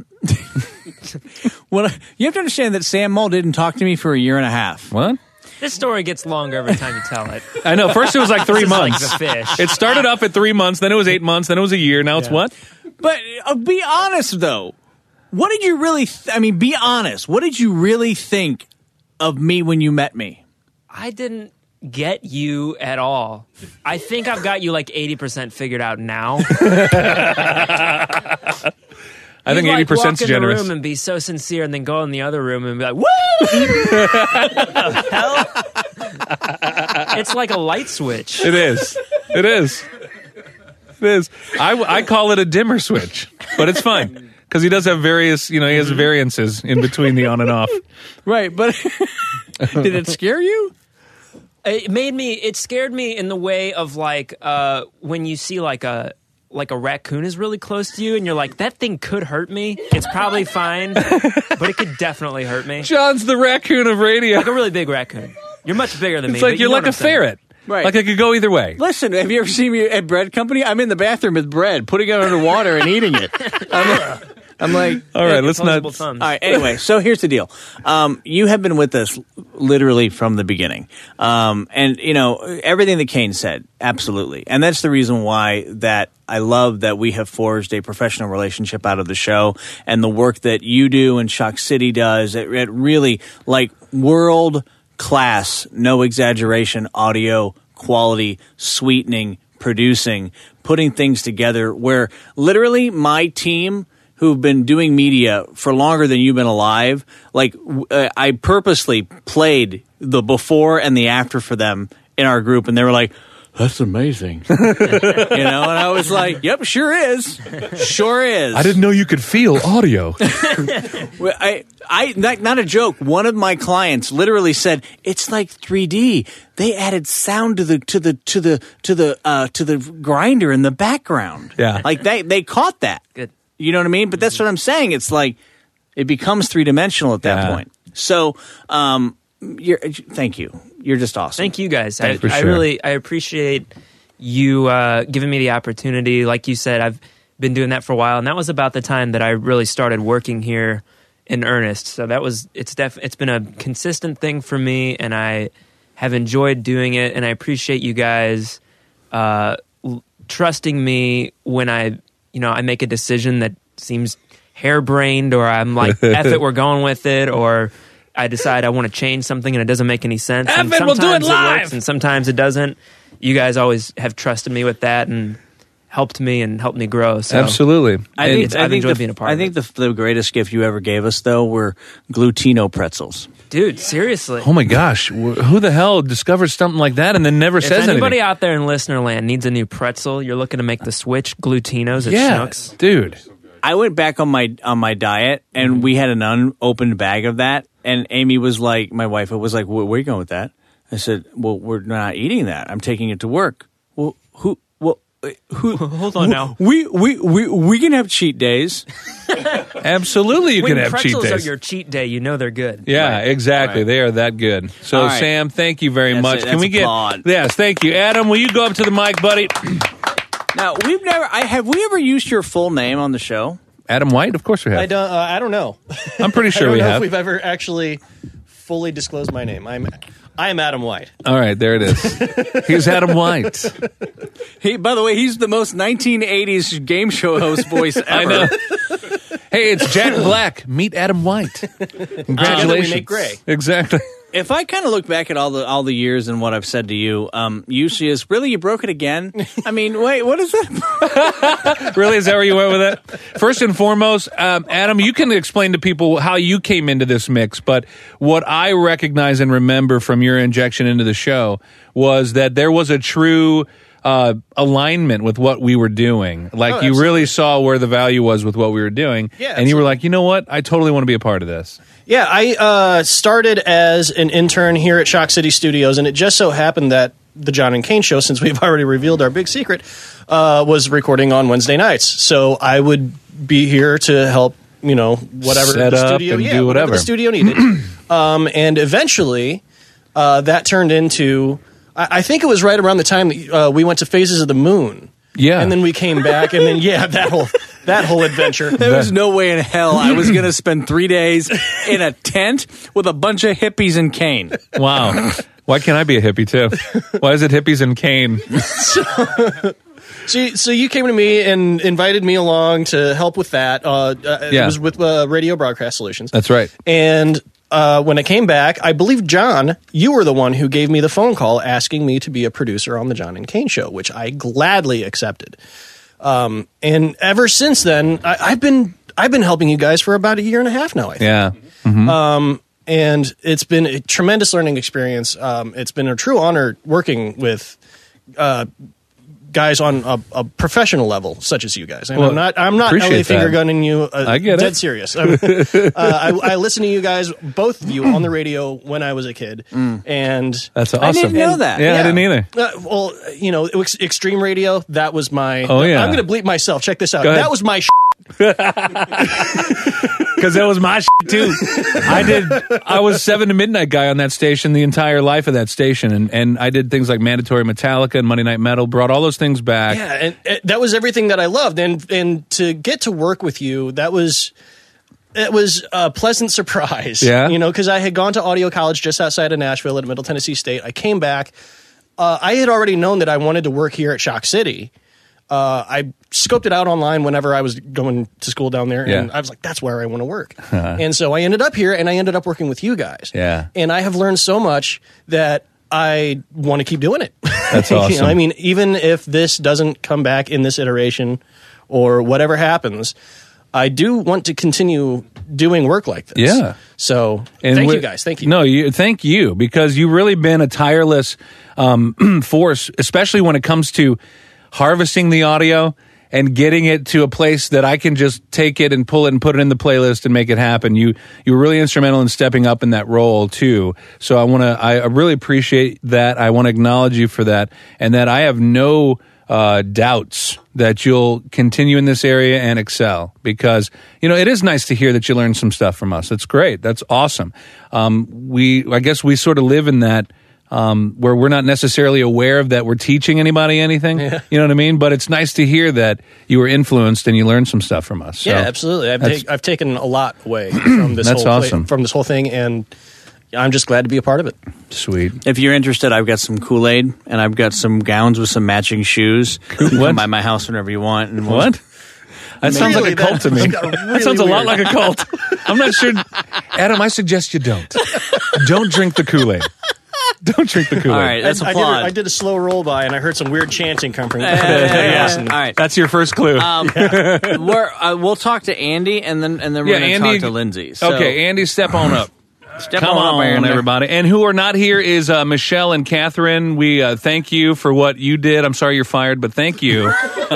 B: well, you have to understand that Sam Mull didn't talk to me for a year and a half.
C: What?
H: This story gets longer every time you tell it.
C: I know. First it was like three
H: This is like
C: months.
H: the fish.
C: It started off at three months, then it was eight months, then it was a year. Now it's what?
B: But uh, be honest, though. What did you really? Th- I mean, be honest. What did you really think of me when you met me?
H: I didn't get you at all. I think I've got you like eighty percent figured out now.
C: I think
H: You'd,
C: eighty
H: like,
C: percent
H: walk
C: is
H: in
C: generous.
H: the room and be so sincere, and then go in the other room and be like, "Woo!" What the hell? It's like a light switch.
C: It is. It is. It is. I, I call it a dimmer switch, but it's fine because he does have various, you know, he has variances in between the on and off.
B: Right, but did it scare you?
H: It made me. It scared me in the way of like uh, when you see like a like a raccoon is really close to you, and you're like, that thing could hurt me. It's probably fine, but it could definitely hurt me.
C: John's the raccoon of radio.
H: Like a really big raccoon. You're much bigger than me.
C: It's like
H: but
C: you're
H: you know
C: like
H: what
C: a
H: I'm saying.
C: ferret.
B: Right.
C: Like it could go either way.
B: Listen, have you ever seen me at Bread Company? I'm in the bathroom with bread, putting it under water and eating it. I'm, I'm like,
C: All right, let's not.
H: Opposable thumbs.
B: all right, anyway, so here's the deal. Um, you have been with us literally from the beginning. Um, and, you know, everything that Kane said, absolutely. And that's the reason why that I love that we have forged a professional relationship out of the show, and the work that you do and Shock City does. It, it really, like, world class, no exaggeration, audio quality, sweetening, producing, putting things together where literally my team who've been doing media for longer than you've been alive, like uh, I purposely played the before and the after for them in our group, and they were like, that's amazing. You know, and I was like, yep, sure is. Sure is.
C: I didn't know you could feel audio.
B: Well, I, I, not, not a joke. One of my clients literally said, "It's like three D. They added sound to the to the to the to the uh, to the grinder in the background.
C: Yeah.
B: like they they caught that.
H: Good.
B: You know what I mean? But that's what I'm saying. It's like it becomes three dimensional at that
C: Yeah.
B: point. So, um, you're thank you. You're just awesome.
H: Thank you guys. I,
C: For
H: I
C: sure.
H: really I appreciate you uh, giving me the opportunity. Like you said, I've been doing that for a while, and that was about the time that I really started working here in earnest. So that was it's def it's been a consistent thing for me, and I have enjoyed doing it. And I appreciate you guys uh, l- trusting me when I you know I make a decision that seems harebrained, or I'm like, F it, we're going with it, or I decide I want to change something and it doesn't make any sense.
C: F
H: and
C: it, we'll do it
H: sometimes
C: live.
H: works and sometimes it doesn't. You guys always have trusted me with that and helped me and helped me grow. So
C: Absolutely.
B: I
C: And
B: think,
H: it's-
B: I
H: I've
B: think
H: enjoyed
B: the,
H: being a part
B: I
H: of
B: think
H: it.
B: the, the greatest gift you ever gave us, though, were Glutino pretzels.
H: dude, seriously.
C: oh my gosh, wh- who the hell discovers something like that and then never
H: If
C: says
H: anybody
C: anything?
H: out there in listener land needs a new pretzel, you're looking to make the switch, Glutinos at
C: Yeah,
H: Schnucks.
C: dude.
B: I went back on my on my diet, and we had an unopened bag of that. And Amy was like, my wife was like, "Where, where are you going with that?" I said, "Well, we're not eating that. I'm taking it to work." Well, who? Well, uh, who?
H: Hold on now.
B: We we we we can have cheat days.
C: Absolutely, you
H: When
C: can have cheat
H: pretzels
C: days.
H: are your cheat day, you know they're good.
C: Yeah, exactly.
B: All right.
C: They are that good. So,
B: All right.
C: Sam, thank you very
B: That's
C: much.
B: it.
C: Can
B: That's
C: we get?
B: applaud.
C: Yes, thank you, Adam. Will you go up to the mic, buddy?
B: Now we've never. I have we ever used your full name on the show?
C: Adam White. Of course we have.
I: I don't. Uh, I don't know.
C: I'm pretty
I: I
C: sure
I: don't
C: we
I: know
C: have.
I: if we've ever actually fully disclosed my name. I'm. I am Adam White.
C: All right, there it is. He's Adam White.
B: He, by the way, he's the most nineteen eighties game show host voice ever.
C: I know. Hey, it's Jack Black. Meet Adam White. Congratulations.
I: Together we make gray.
C: Exactly.
B: If I kind of look back at all the all the years and what I've said to you, um, usually is really you broke it again. I mean, wait, what is that?
C: Really? Is that where you went with it? First and foremost, um, Adam, you can explain to people how you came into this mix, but what I recognize and remember from your injection into the show was that there was a true uh, alignment with what we were doing. Like,
I: Oh,
C: you
I: absolutely.
C: really saw where the value was with what we were doing.
I: Yeah,
C: and you were like, you know what? I totally want to be a part of this.
I: Yeah, I uh, started as an intern here at Shock City Studios, and it just so happened that the John and Kane show, since we've already revealed our big secret, uh, was recording on Wednesday nights. So I would be here to help, you know, whatever
C: Set
I: the
C: up
I: studio,
C: and
I: yeah,
C: do whatever.
I: the studio needed. um, and eventually, uh, that turned into. I, I think it was right around the time that, uh, we went to Phases of the Moon.
C: Yeah.
I: And then we came back, and then yeah, that whole that whole adventure.
B: There was no way in hell I was going to spend three days in a tent with a bunch of hippies and Kane.
C: Wow. Why can't I be a hippie, too? Why is it hippies and cane?
I: So, you- so you came to me and invited me along to help with that. Uh, uh,
C: Yeah.
I: It was with uh, Radio Broadcast Solutions.
C: That's right.
I: And uh, when I came back, I believe, John, you were the one who gave me the phone call asking me to be a producer on the John and Kane show, which I gladly accepted. Um, and ever since then, I, I've been I've been helping you guys for about a year and a half now, I think.
C: Yeah. Mm-hmm.
I: Um, and it's been a tremendous learning experience. Um, it's been a true honor working with uh, guys on a, a professional level, such as you guys. And
C: Well,
I: I'm not, I'm not L A
C: appreciate
I: finger
C: that.
I: gunning you. Uh,
C: I get
I: dead
C: it.
I: serious. uh, I, I listened to you guys, both of you, on the radio when I was a kid, and
C: That's awesome.
B: I didn't know that.
C: Yeah, I didn't either.
I: Uh, well, you know, ex- Extreme Radio. That was my.
C: Oh, yeah.
I: I'm going to bleep myself. Check this out.
C: Go ahead.
I: That was my. Sh-
C: Because that was my shit too. I did. I was seven to midnight guy on that station the entire life of that station, and, and I did things like Mandatory Metallica and Monday Night Metal. Brought all those things back.
I: Yeah, and, and that was everything that I loved, and and to get to work with you, that was. It was a pleasant surprise.
C: Yeah.
I: You know, because I had gone to audio college just outside of Nashville at Middle Tennessee State. I came back. Uh, I had already known that I wanted to work here at Shock City. Uh, I scoped it out online whenever I was going to school down there, and
C: Yeah.
I: I was like, that's where I want to work. And so I ended up here, and I ended up working with you guys.
C: Yeah.
I: And I have learned so much that I want to keep doing it.
C: That's
I: You know,
C: awesome.
I: I mean, even if this doesn't come back in this iteration or whatever happens, I do want to continue doing work like this.
C: Yeah.
I: So
C: And
I: thank
C: with-
I: you guys. Thank you.
C: No, you, thank you, because you've really been a tireless um, force, especially when it comes to harvesting the audio and getting it to a place that I can just take it and pull it and put it in the playlist and make it happen. You you were really instrumental in stepping up in that role too. So I want to I really appreciate that. I want to acknowledge you for that, and that I have no uh, doubts that you'll continue in this area and excel, because you know it is nice to hear that you learned some stuff from us. It's great. That's awesome. Um, we I guess we sort of live in that. Um, where we're not necessarily aware of that we're teaching anybody anything, you know what I mean? But it's nice to hear that you were influenced and you learned some stuff from us. So
I: Yeah, absolutely. I've,
C: that's-
I: take, I've taken a lot away from this
C: That's
I: whole
C: awesome.
I: from this whole thing, and I'm just glad to be a part of it.
C: Sweet.
B: If you're interested, I've got some Kool-Aid and I've got some gowns with some matching shoes. You can
C: What?
B: come by my house whenever you want. And we'll-
C: What? That sounds
I: Really,
C: like a cult to me.
I: that got
C: that
I: really
C: sounds a lot
I: weird.
C: like a cult. I'm not sure. Adam, I suggest you don't. Don't drink the Kool-Aid. Don't drink the Kool-Aid.
B: All right, that's
I: I, I, did
B: applaud.
I: a, I did a slow roll by, and I heard some weird chanting come from.
B: Yeah, yeah, yeah. All right.
C: That's your first clue.
B: Um, we're, uh, we'll talk to Andy, and then and then we're
C: Yeah,
B: going to
C: Andy-
B: talk to Lindsay. So,
C: okay, Andy, step on up.
B: step
C: Come on,
B: on,
C: everybody. And who are not here is uh, Michelle and Catherine. We uh, thank you for what you did. I'm sorry you're fired, but thank you.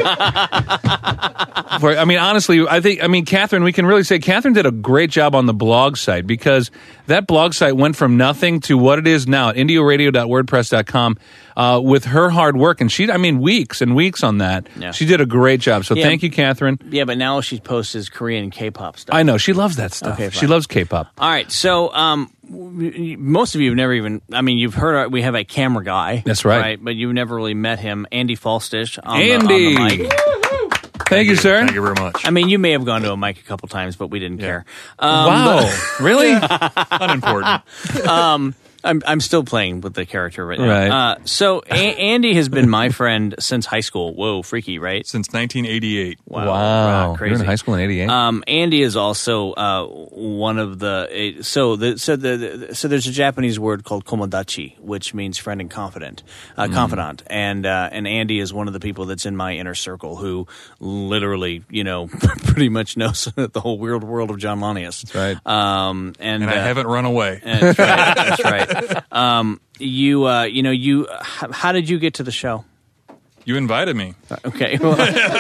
C: For, I mean, honestly, I think, I mean, Catherine, we can really say Catherine did a great job on the blog site, because that blog site went from nothing to what it is now at indio radio dot wordpress dot com uh, with her hard work. And she, I mean, weeks and weeks on that.
B: Yeah.
C: She did a great job. So
B: Yeah.
C: thank you, Catherine.
B: Yeah, but now she posts his Korean K-pop stuff.
C: I know. She loves that stuff.
B: Okay,
C: she
B: fine.
C: loves K-pop.
B: All right, so um, w- most of you have never even, I mean, you've heard our, we have a camera guy.
C: That's right.
B: But you've never really met him, Andy Falstich on,
C: Andy.
B: The, on the mic.
C: Thank you, sir.
J: Thank you very much.
B: I mean, you may have gone to a mic a couple times, but we didn't care. Um,
C: Wow. Really?
J: Unimportant.
B: but, um, I'm I'm still playing with the character right now.
C: Right.
B: Uh, so a- Andy has been my friend since high school. Whoa, freaky, right?
J: Since nineteen eighty-eight.
B: Wow,
C: Wow.
B: wow, crazy.
C: You were in high school in eighty-eight?
B: Um, Andy is also uh, one of the uh, so the so the, the so there's a Japanese word called komodachi, which means friend and confidant, uh,
C: Mm.
B: confidant, and uh, and Andy is one of the people that's in my inner circle who literally, you know, pretty much knows the whole weird world of John Lanius.
C: That's right.
B: Um, and
J: And I
B: uh,
J: haven't run away.
B: That's right. That's right. Um, you uh, you know you h- how did you get to the show?
J: You invited me.
B: Okay. Well,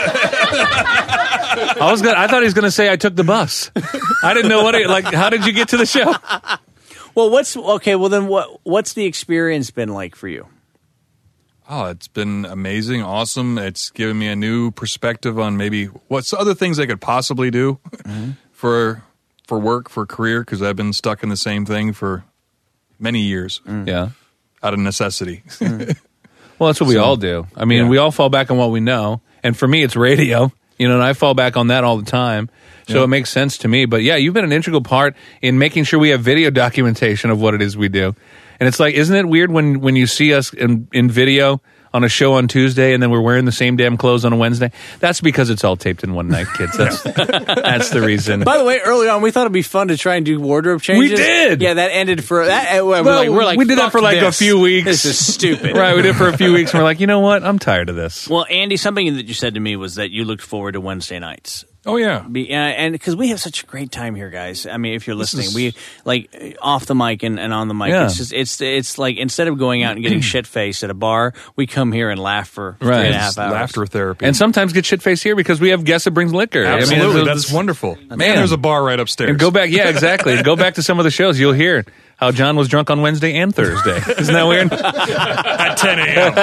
C: I was gonna, I thought he was going to say I took the bus. I didn't know what it, like. How did you get to the show?
B: well, what's okay? Well, then what what's the experience been like for you?
J: Oh, it's been amazing, awesome. It's given me a new perspective on maybe what's other things I could possibly do for for work, for career, because I've been stuck in the same thing for many years
C: Yeah.
J: out of necessity.
C: Well, that's what we all do. I mean,
J: yeah.
C: we all fall back on what we know, and for me, it's radio. You know, and I fall back on that all the time. So
J: Yeah.
C: it makes sense to me. But yeah, you've been an integral part in making sure we have video documentation of what it is we do. And it's like, isn't it weird when, when you see us in, in video on a show on Tuesday and then we're wearing the same damn clothes on a Wednesday? That's because it's all taped in one night, kids. That's that's the reason.
B: By the way, early on, we thought it'd be fun to try and do wardrobe changes.
C: We did!
B: Yeah, that ended for that. We're,
C: Well,
B: like, we're like,
C: we did that
B: "Fuck
C: for like
B: this.
C: a few weeks.
B: This is stupid.
C: Right, we did it for a few weeks, and we're like, you know what? I'm tired of this.
B: Well, Andy, something that you said to me was that you looked forward to Wednesday nights.
J: Oh yeah,
B: Be, uh, and because we have such a great time here, guys. I mean, if you're listening,
J: is-
B: we like off the mic and, and on the mic.
C: Yeah.
B: It's just it's it's like instead of going out and getting shit faced at a bar, we come here and laugh for three
C: Right.
B: and a half
J: It's
B: hours.
J: laughter therapy.
C: And sometimes get shit faced here because we have guests that brings liquor.
J: Absolutely,
C: I mean,
J: that's
C: it's-
J: wonderful. Man, there's a bar right upstairs.
C: And go back, yeah, exactly. Go back to some of the shows. You'll hear how John was drunk on Wednesday and Thursday. Isn't that weird?
J: at ten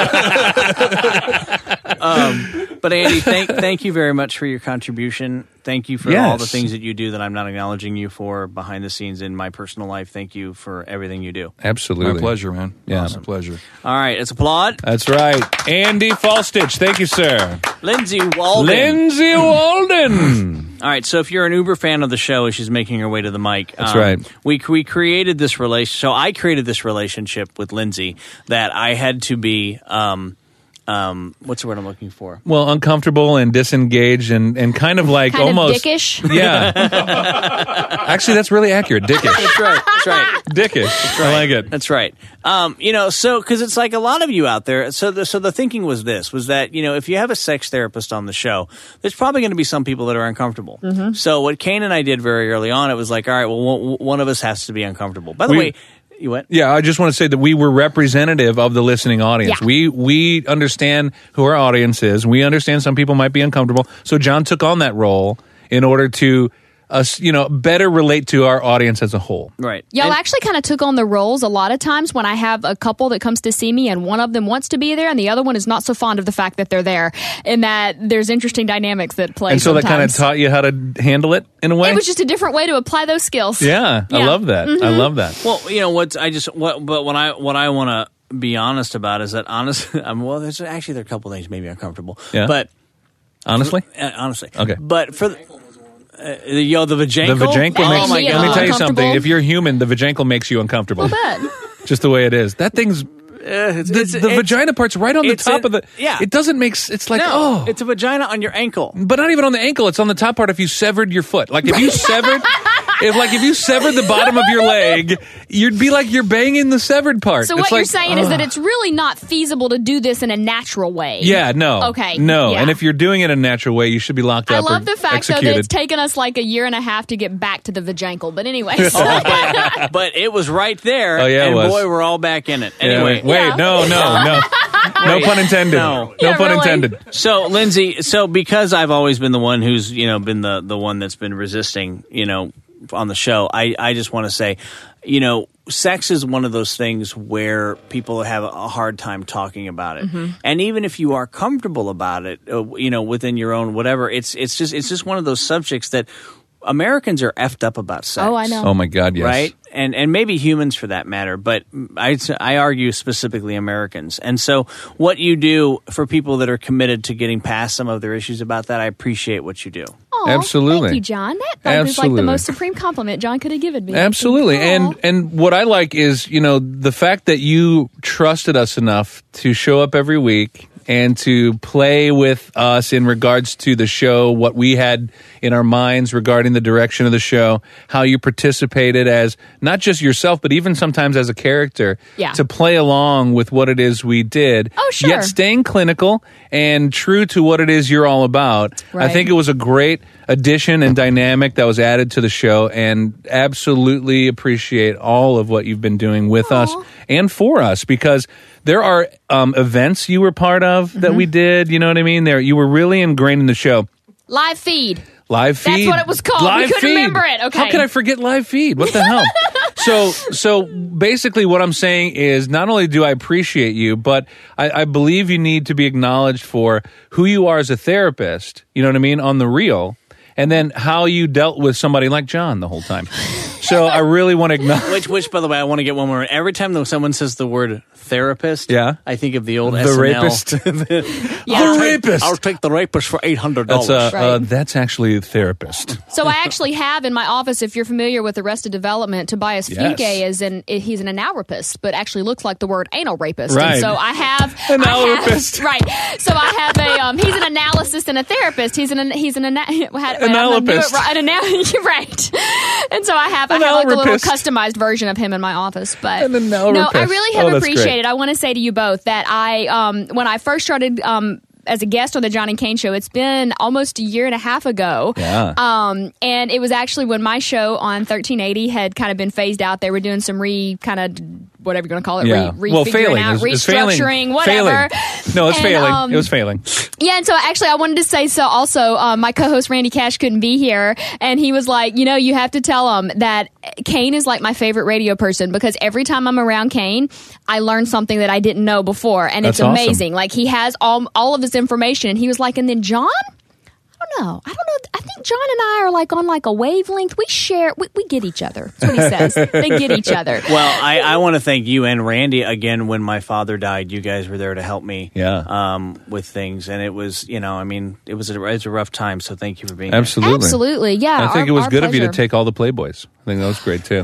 J: a.m.
B: Um, but Andy, thank thank you very much for your contribution. Thank you for
C: Yes.
B: all the things that you do that I'm not acknowledging you for behind the scenes in my personal life. Thank you for everything you do.
C: Absolutely.
J: My pleasure, man.
C: Yeah.
J: My pleasure.
B: All right, let's applaud
C: That's right. Andy Falstich. Thank you, sir.
B: Lindsay Walden.
C: Lindsay Walden.
B: All right, so if you're an Uber fan of the show, as she's making her way to the mic,
C: That's
B: um,
C: right.
B: We we created this relation. So I created this relationship with Lindsay that I had to be. Um, um, what's the word I'm looking for?
C: Well, uncomfortable and disengaged and, and kind of like
F: Kind
C: almost.
F: of dickish.
C: Yeah. Actually, that's really accurate. Dickish.
B: That's right. That's right.
C: Dickish. I like it.
B: That's right. Um, you know, so because it's like a lot of you out there. So, the, so the thinking was this: was that you know, if you have a sex therapist on the show, there's probably going to be some people that are uncomfortable.
F: Mm-hmm.
B: So, what Kane and I did very early on, it was like, all right, well, one, one of us has to be uncomfortable. By the
C: We-
B: way, you what?
C: Yeah, I just want to say that we were representative of the listening audience.
F: Yeah.
C: We we understand who our audience is. We understand some people might be uncomfortable. So John took on that role in order to us, you know, better relate to our audience as a whole.
B: Right.
F: Y'all
B: And-
F: actually kind of took on the roles a lot of times when I have a couple that comes to see me and one of them wants to be there and the other one is not so fond of the fact that they're there, and that there's interesting dynamics that play
C: And so that kind of
F: sometimes.
C: taught you how to handle it in a way.
F: It was just a different way to apply those skills.
C: yeah, I
F: Yeah.
C: love that. I love that.
B: Well, you know what? I just what, but when I what I want to be honest about is that honest. Um, well, there's actually there are a couple things maybe uncomfortable.
C: Yeah.
B: But
C: Honestly,
B: uh, honestly,
C: Okay.
B: But for the, uh, yo the vajankle,
C: the vajankle
F: That
C: makes.
F: made me
C: Let me tell you something.
F: uncomfortable.
C: If you're human, the vajankle makes you uncomfortable.
F: I bet.
C: Just the way it is. That thing's.
B: Uh, it's,
C: The,
B: it's-
C: the
B: it's-
C: vagina part's right on the
B: it's
C: top
B: a-
C: of the.
B: yeah.
C: It doesn't make. s- It's like
B: No,
C: oh.
B: it's a vagina on your ankle.
C: But not even on the ankle. It's on the top part. If you severed your foot, like if you severed, if like if you severed the bottom of your leg, you'd be like you're banging the severed part.
F: So
C: It's
F: what you're
C: like,
F: saying is that it's really not feasible to do this in a natural way.
C: yeah, no,
F: Okay,
C: no.
F: yeah.
C: And if you're doing it in a natural way, you should be locked
F: I
C: up.
F: love
C: or
F: the fact
C: executed.
F: though that it's taken us like a year and a half to get back to the vajankle. But anyways,
B: but, but it was right there.
C: Oh, yeah, it
B: and
C: was.
B: boy, we're all back in it.
C: Yeah,
B: Anyway,
C: wait, wait,
F: Yeah.
C: no, no, no, no
B: Wait.
C: pun intended.
B: No.
C: No
F: Yeah,
C: pun
F: really.
C: intended.
B: So Lindsay, so because I've always been the one who's you know been the the one that's been resisting, you know, on the show, I I just want to say, you know, sex is one of those things where people have a hard time talking about it,
F: Mm-hmm.
B: and even if you are comfortable about it, uh, you know, within your own whatever, it's it's just it's just one of those subjects that Americans are effed up about sex.
F: Oh, I know.
C: Oh my God, yes.
B: Right? And and maybe humans for that matter, but I, I argue specifically Americans. And so what you do for people that are committed to getting past some of their issues about that, I appreciate what you do.
F: Aw,
C: Absolutely.
F: Thank you, John. That, that was like
C: Absolutely.
F: the most supreme compliment John could have given me.
C: Absolutely.
F: Aw.
C: And and what I like is, you know, the fact that you trusted us enough to show up every week and to play with us in regards to the show, what we had in our minds regarding the direction of the show, how you participated as not just yourself, but even sometimes as a character
F: Yeah.
C: to play along with what it is we did.
F: Oh, sure.
C: Yet staying clinical and true to what it is you're all about. I
F: Right.
C: think it was a great addition and dynamic that was added to the show, and absolutely appreciate all of what you've been doing with us and for us, because there are um, events you were part of that
F: Mm-hmm.
C: we did. You know what I mean? There, you were really ingrained in the show.
F: Live feed.
C: Live feed.
F: That's what it was called. We
C: Live
F: couldn't
C: feed.
F: remember it. Okay.
C: How could I forget live feed? What the hell? So, so basically, what I'm saying is, not only do I appreciate you, but I, I believe you need to be acknowledged for who you are as a therapist. You know what I mean? On the real, and then how you dealt with somebody like John the whole time. So, I really want to acknowledge.
B: Which, which, by the way, I want to get one more. Every time that someone says the word therapist,
C: Yeah.
B: I think of the old
C: The
B: S N L.
C: rapist.
F: Yeah.
C: The rapist.
B: I'll take the rapist for eight hundred
C: That's
B: dollars.
C: uh,
F: Right.
C: uh, that's actually a therapist.
F: So I actually have in my office, if you're familiar with Arrested Development, Tobias
C: Yes.
F: Funke is an he's an anal rapist, but actually looks like the word anal rapist.
C: Right.
F: And so I have
C: Anal
F: I have,
C: rapist.
F: right. So I have a um, he's an analyst and a therapist. He's an he's an ana- had,
C: Analopist.
F: Right, an anal- you're right. And so I have I have like a little
C: Analrapist.
F: customized version of him in my office. But
C: An analrapist.
F: no, I really have
C: Oh, that's great.
F: appreciated. I want to say to you both that I um, when I first started. Um, as a guest on the John and Kane show. It's been almost a year and a half ago.
C: Yeah.
F: Um, and it was actually when my show on thirteen eighty had kind of been phased out. They were doing some re kind of whatever you're going to call it,
C: Yeah.
F: re,
C: Well,
F: refiguring
C: failing.
F: out,
C: It's- it's
F: restructuring,
C: failing.
F: whatever.
C: Failing. No, it's
F: And,
C: failing.
F: um,
C: It was failing.
F: Yeah, and so actually I wanted to say so also, um, my co-host Randy Cash couldn't be here, and he was like, you know, you have to tell him that Kane is like my favorite radio person because every time I'm around Kane, I learn something that I didn't know before, and
C: That's
F: it's
C: awesome.
F: amazing. Like, he has all, all of this information, and he was like, and then John? I don't know. I don't know. I think John and I are like on like a wavelength. We share, we, we get each other. That's what he says. They get each other.
B: Well, I, I want to thank you and Randy again. When my father died, you guys were there to help me
C: Yeah.
B: um, with things. And it was, you know, I mean, it was a, it was a rough time. So thank you for being
C: Absolutely.
F: Absolutely, yeah.
C: I think
F: our-
C: it was
F: our
C: good of you to
F: pleasure.
C: take all the Playboys. I think that was great too.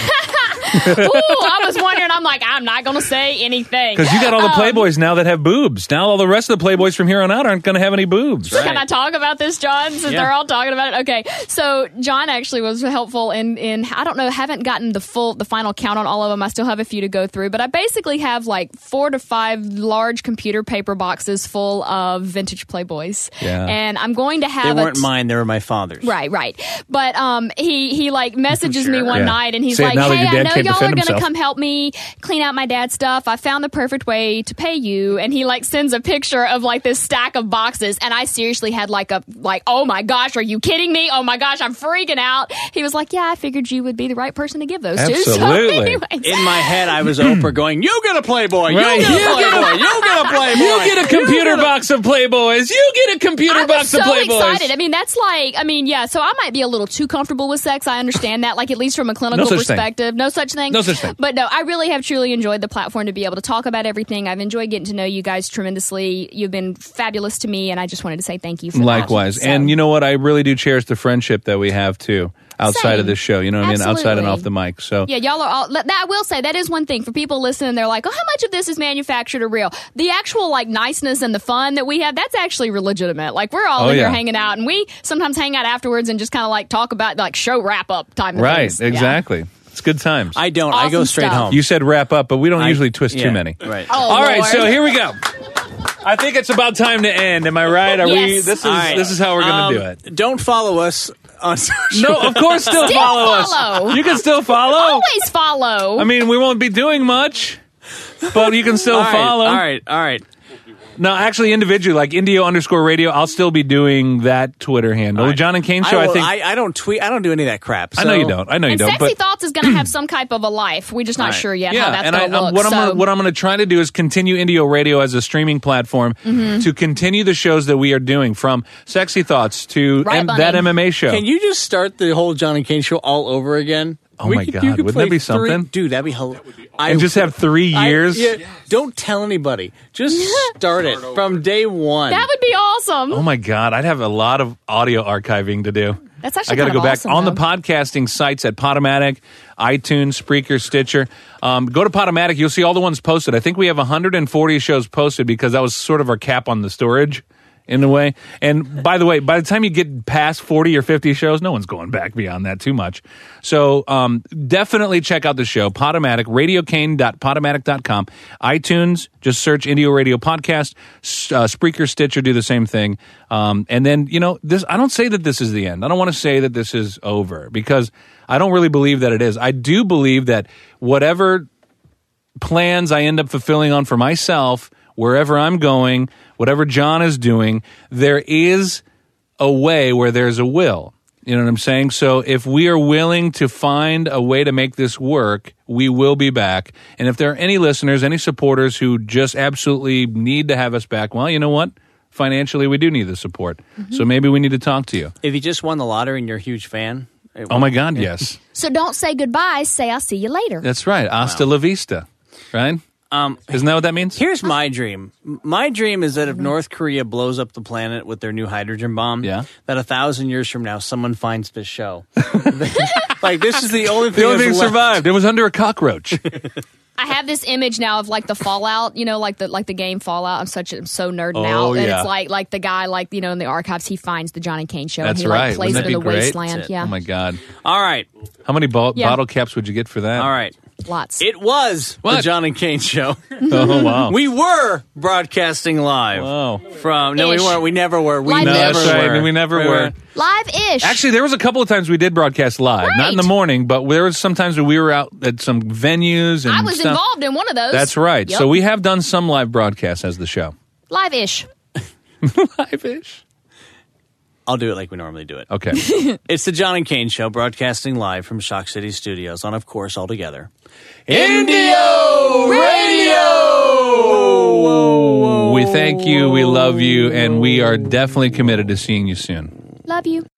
F: Ooh, I was wondering. I'm like, I'm not going to say anything.
C: Because you got all the
F: Um,
C: Playboys now that have boobs. Now all the rest of the Playboys from here on out aren't going to have any boobs.
F: Can I talk about this, John? Since
B: Yeah.
F: they're all talking about it. Okay, so John actually was helpful in in I don't know, haven't gotten the full the final count on all of them. I still have a few to go through, but I basically have like four to five large computer paper boxes full of vintage Playboys.
C: Yeah.
F: And I'm going to
B: They
F: have a
B: weren't mine. They were my father's.
F: Right, right. But um, he he like messages me one
C: Yeah.
F: night, and he's
C: Say it
F: like,
C: now that
F: "Hey,
C: your
F: I
C: dad
F: know
C: can't
F: y'all are
C: defend
F: gonna
C: himself."
F: come help me clean out my dad's stuff. I found the perfect way to pay you." And he like sends a picture of like this stack of boxes, and I seriously had like a like, "Oh my gosh, are you kidding me? Oh my gosh, I'm freaking out." He was like, "Yeah, I figured you would be the right person to give those to." So
C: Absolutely.
F: anyways.
B: In my head, I was Oprah going, "You get a Playboy. You
C: Right.
B: get a
C: You get a-
B: Playboy. You get a Playboy.
C: You get a computer box of Playboys. You get a computer
F: I was
C: box
F: so
C: of Playboys.
F: excited. I mean, that's like, I mean, yeah. So I might be a little too comfortable with sex. I understand that, like at least from a clinical
C: No such thing.
F: perspective. No such thing.
C: No such thing.
F: But no, I really have truly enjoyed the platform to be able to talk about everything. I've enjoyed getting to know you guys tremendously. You've been fabulous to me, and I just wanted to say thank you for
C: Likewise.
F: that. So-
C: And you know what? I really do cherish the friendship that we have too outside
F: Same.
C: of this show. You know what I mean? Outside and
F: Absolutely.
C: off the mic. So
F: Yeah, y'all are all. That, I will say that is one thing for people listening. They're like, "Oh, how much of this is manufactured or real?" The actual like niceness and the fun that we have, that's actually legitimate. Like we're all
C: Oh,
F: in
C: yeah.
F: here hanging out, and we sometimes hang out afterwards and just kind of like talk about like show wrap up time. Of
C: right,
F: things. Yeah.
C: exactly. It's good times.
B: I don't. I go
F: Awesome
B: straight
F: stuff.
B: home.
C: You said wrap up, but we don't
B: I-
C: usually twist
B: yeah,
C: too many.
B: Right.
F: Oh,
C: All right,
F: Lord.
C: so here we go. I think it's about time to end. Am I right? Are we?
F: Yes.
C: This is
B: All right.
C: this is how we're going
B: Um,
C: to do it.
B: Don't follow us on social.
C: No, of course, still,
F: Still
C: follow,
F: follow.
C: us. You can still follow.
F: Always follow.
C: I mean, we won't be doing much, but you can still
B: All right,
C: follow.
B: All right. All right.
C: No, actually, individually, like Indio underscore radio, I'll still be doing that Twitter handle. The John and Kane show, I,
B: will-
C: think.
B: I, I don't tweet. I don't do any of that crap.
C: I know
B: so-
C: you don't. I know you
F: and
C: don't.
F: Sexy
C: But
F: Thoughts is going to have some type of a life. We're just not
B: Right.
F: sure yet
C: yeah,
F: how that's
C: and I,
F: going to
C: I'm-
F: look.
C: what I'm
F: so,
C: gonna, what I'm going to try to do is continue Indio Radio as a streaming platform
F: Mm-hmm.
C: to continue the shows that we are doing, from Sexy Thoughts to
F: Right,
C: M-
F: Bunny.
C: that M M A show.
B: Can you just start the whole John and Kane show all over again?
C: Oh my God, wouldn't that be something?
B: Dude, that'd be hilarious.
C: and just have three years?
B: yeah, don't tell anybody. Just start it from day one.
F: that would be awesome.
C: Oh my God, I'd have a lot of audio archiving to do.
F: That's actually
C: I got to
F: kind
C: go
F: of
C: back
F: awesome,
C: on the
F: though.
C: podcasting sites at Podomatic, iTunes, Spreaker, Stitcher. Um, go to Podomatic, you'll see all the ones posted. I think we have one hundred forty shows posted because that was sort of our cap on the storage in a way. And by the way, by the time you get past forty or fifty shows, no one's going back beyond that too much. So um, definitely check out the show, Podomatic, radio kane dot podomatic dot com. iTunes, just search Indio Radio Podcast. S- Uh, Spreaker, Stitcher do the same thing. Um, and then, you know, this. I don't say that this is the end. I don't want to say that this is over because I don't really believe that it is. I do believe that whatever plans I end up fulfilling on for myself, wherever I'm going, whatever John is doing, there is a way where there's a will. You know what I'm saying? So if we are willing to find a way to make this work, we will be back. And if there are any listeners, any supporters who just absolutely need to have us back, well, you know what? Financially, we do need the support.
F: Mm-hmm.
C: So maybe we need to talk to you.
B: If you just won the lottery and you're a huge fan. it
C: Oh,
B: won't-
C: my God, yes.
F: So don't say goodbye. Say I'll see you later.
C: That's right. Hasta la vista. Right?
B: Um,
C: Isn't that what that means?
B: Here's my dream. My dream is that if North Korea blows up the planet with their new hydrogen bomb,
C: Yeah.
B: that a thousand years from now, someone finds this show. Like, this is the only thing
C: The only thing
B: that's left.
C: survived. It was under a cockroach.
F: I have this image now of like the Fallout, you know, like the like the game Fallout. I'm such I'm so nerding
C: Oh,
F: out, and
C: yeah.
F: it's like like the guy like you know in the archives he finds the John and Kane show.
C: That's
F: and he
C: right.
F: like plays
C: Wouldn't
F: it
C: that
F: in
C: be
F: the
C: great?
F: wasteland.
B: That's it.
F: Yeah.
C: Oh, my God.
B: All right.
C: How many bo-
F: Yeah.
C: bottle caps would you get for that?
B: All right.
F: Lots.
B: It was the
C: What?
B: John and Kane Show.
C: Oh, wow.
B: We were broadcasting live
C: Wow.
B: from. No,
F: Ish.
B: we weren't. We never were. We
F: Live
C: No,
B: never
C: that's right.
B: were.
C: We never were.
F: Live-ish.
C: Actually, there was a couple of times we did broadcast live. Not in the
F: Right.
C: morning, but there was sometimes when we were out at some venues. And
F: I was
C: stuff.
F: involved in one of those.
C: That's right.
F: Yep.
C: So we have done some live broadcasts as the show.
F: Live-ish.
C: Live-ish.
B: I'll do it like we normally do it.
C: Okay.
B: It's the John and Kane Show, broadcasting live from Shock City Studios on, of course, all together. Indio Radio!
C: We thank you, we love you, and we are definitely committed to seeing you soon.
F: Love you.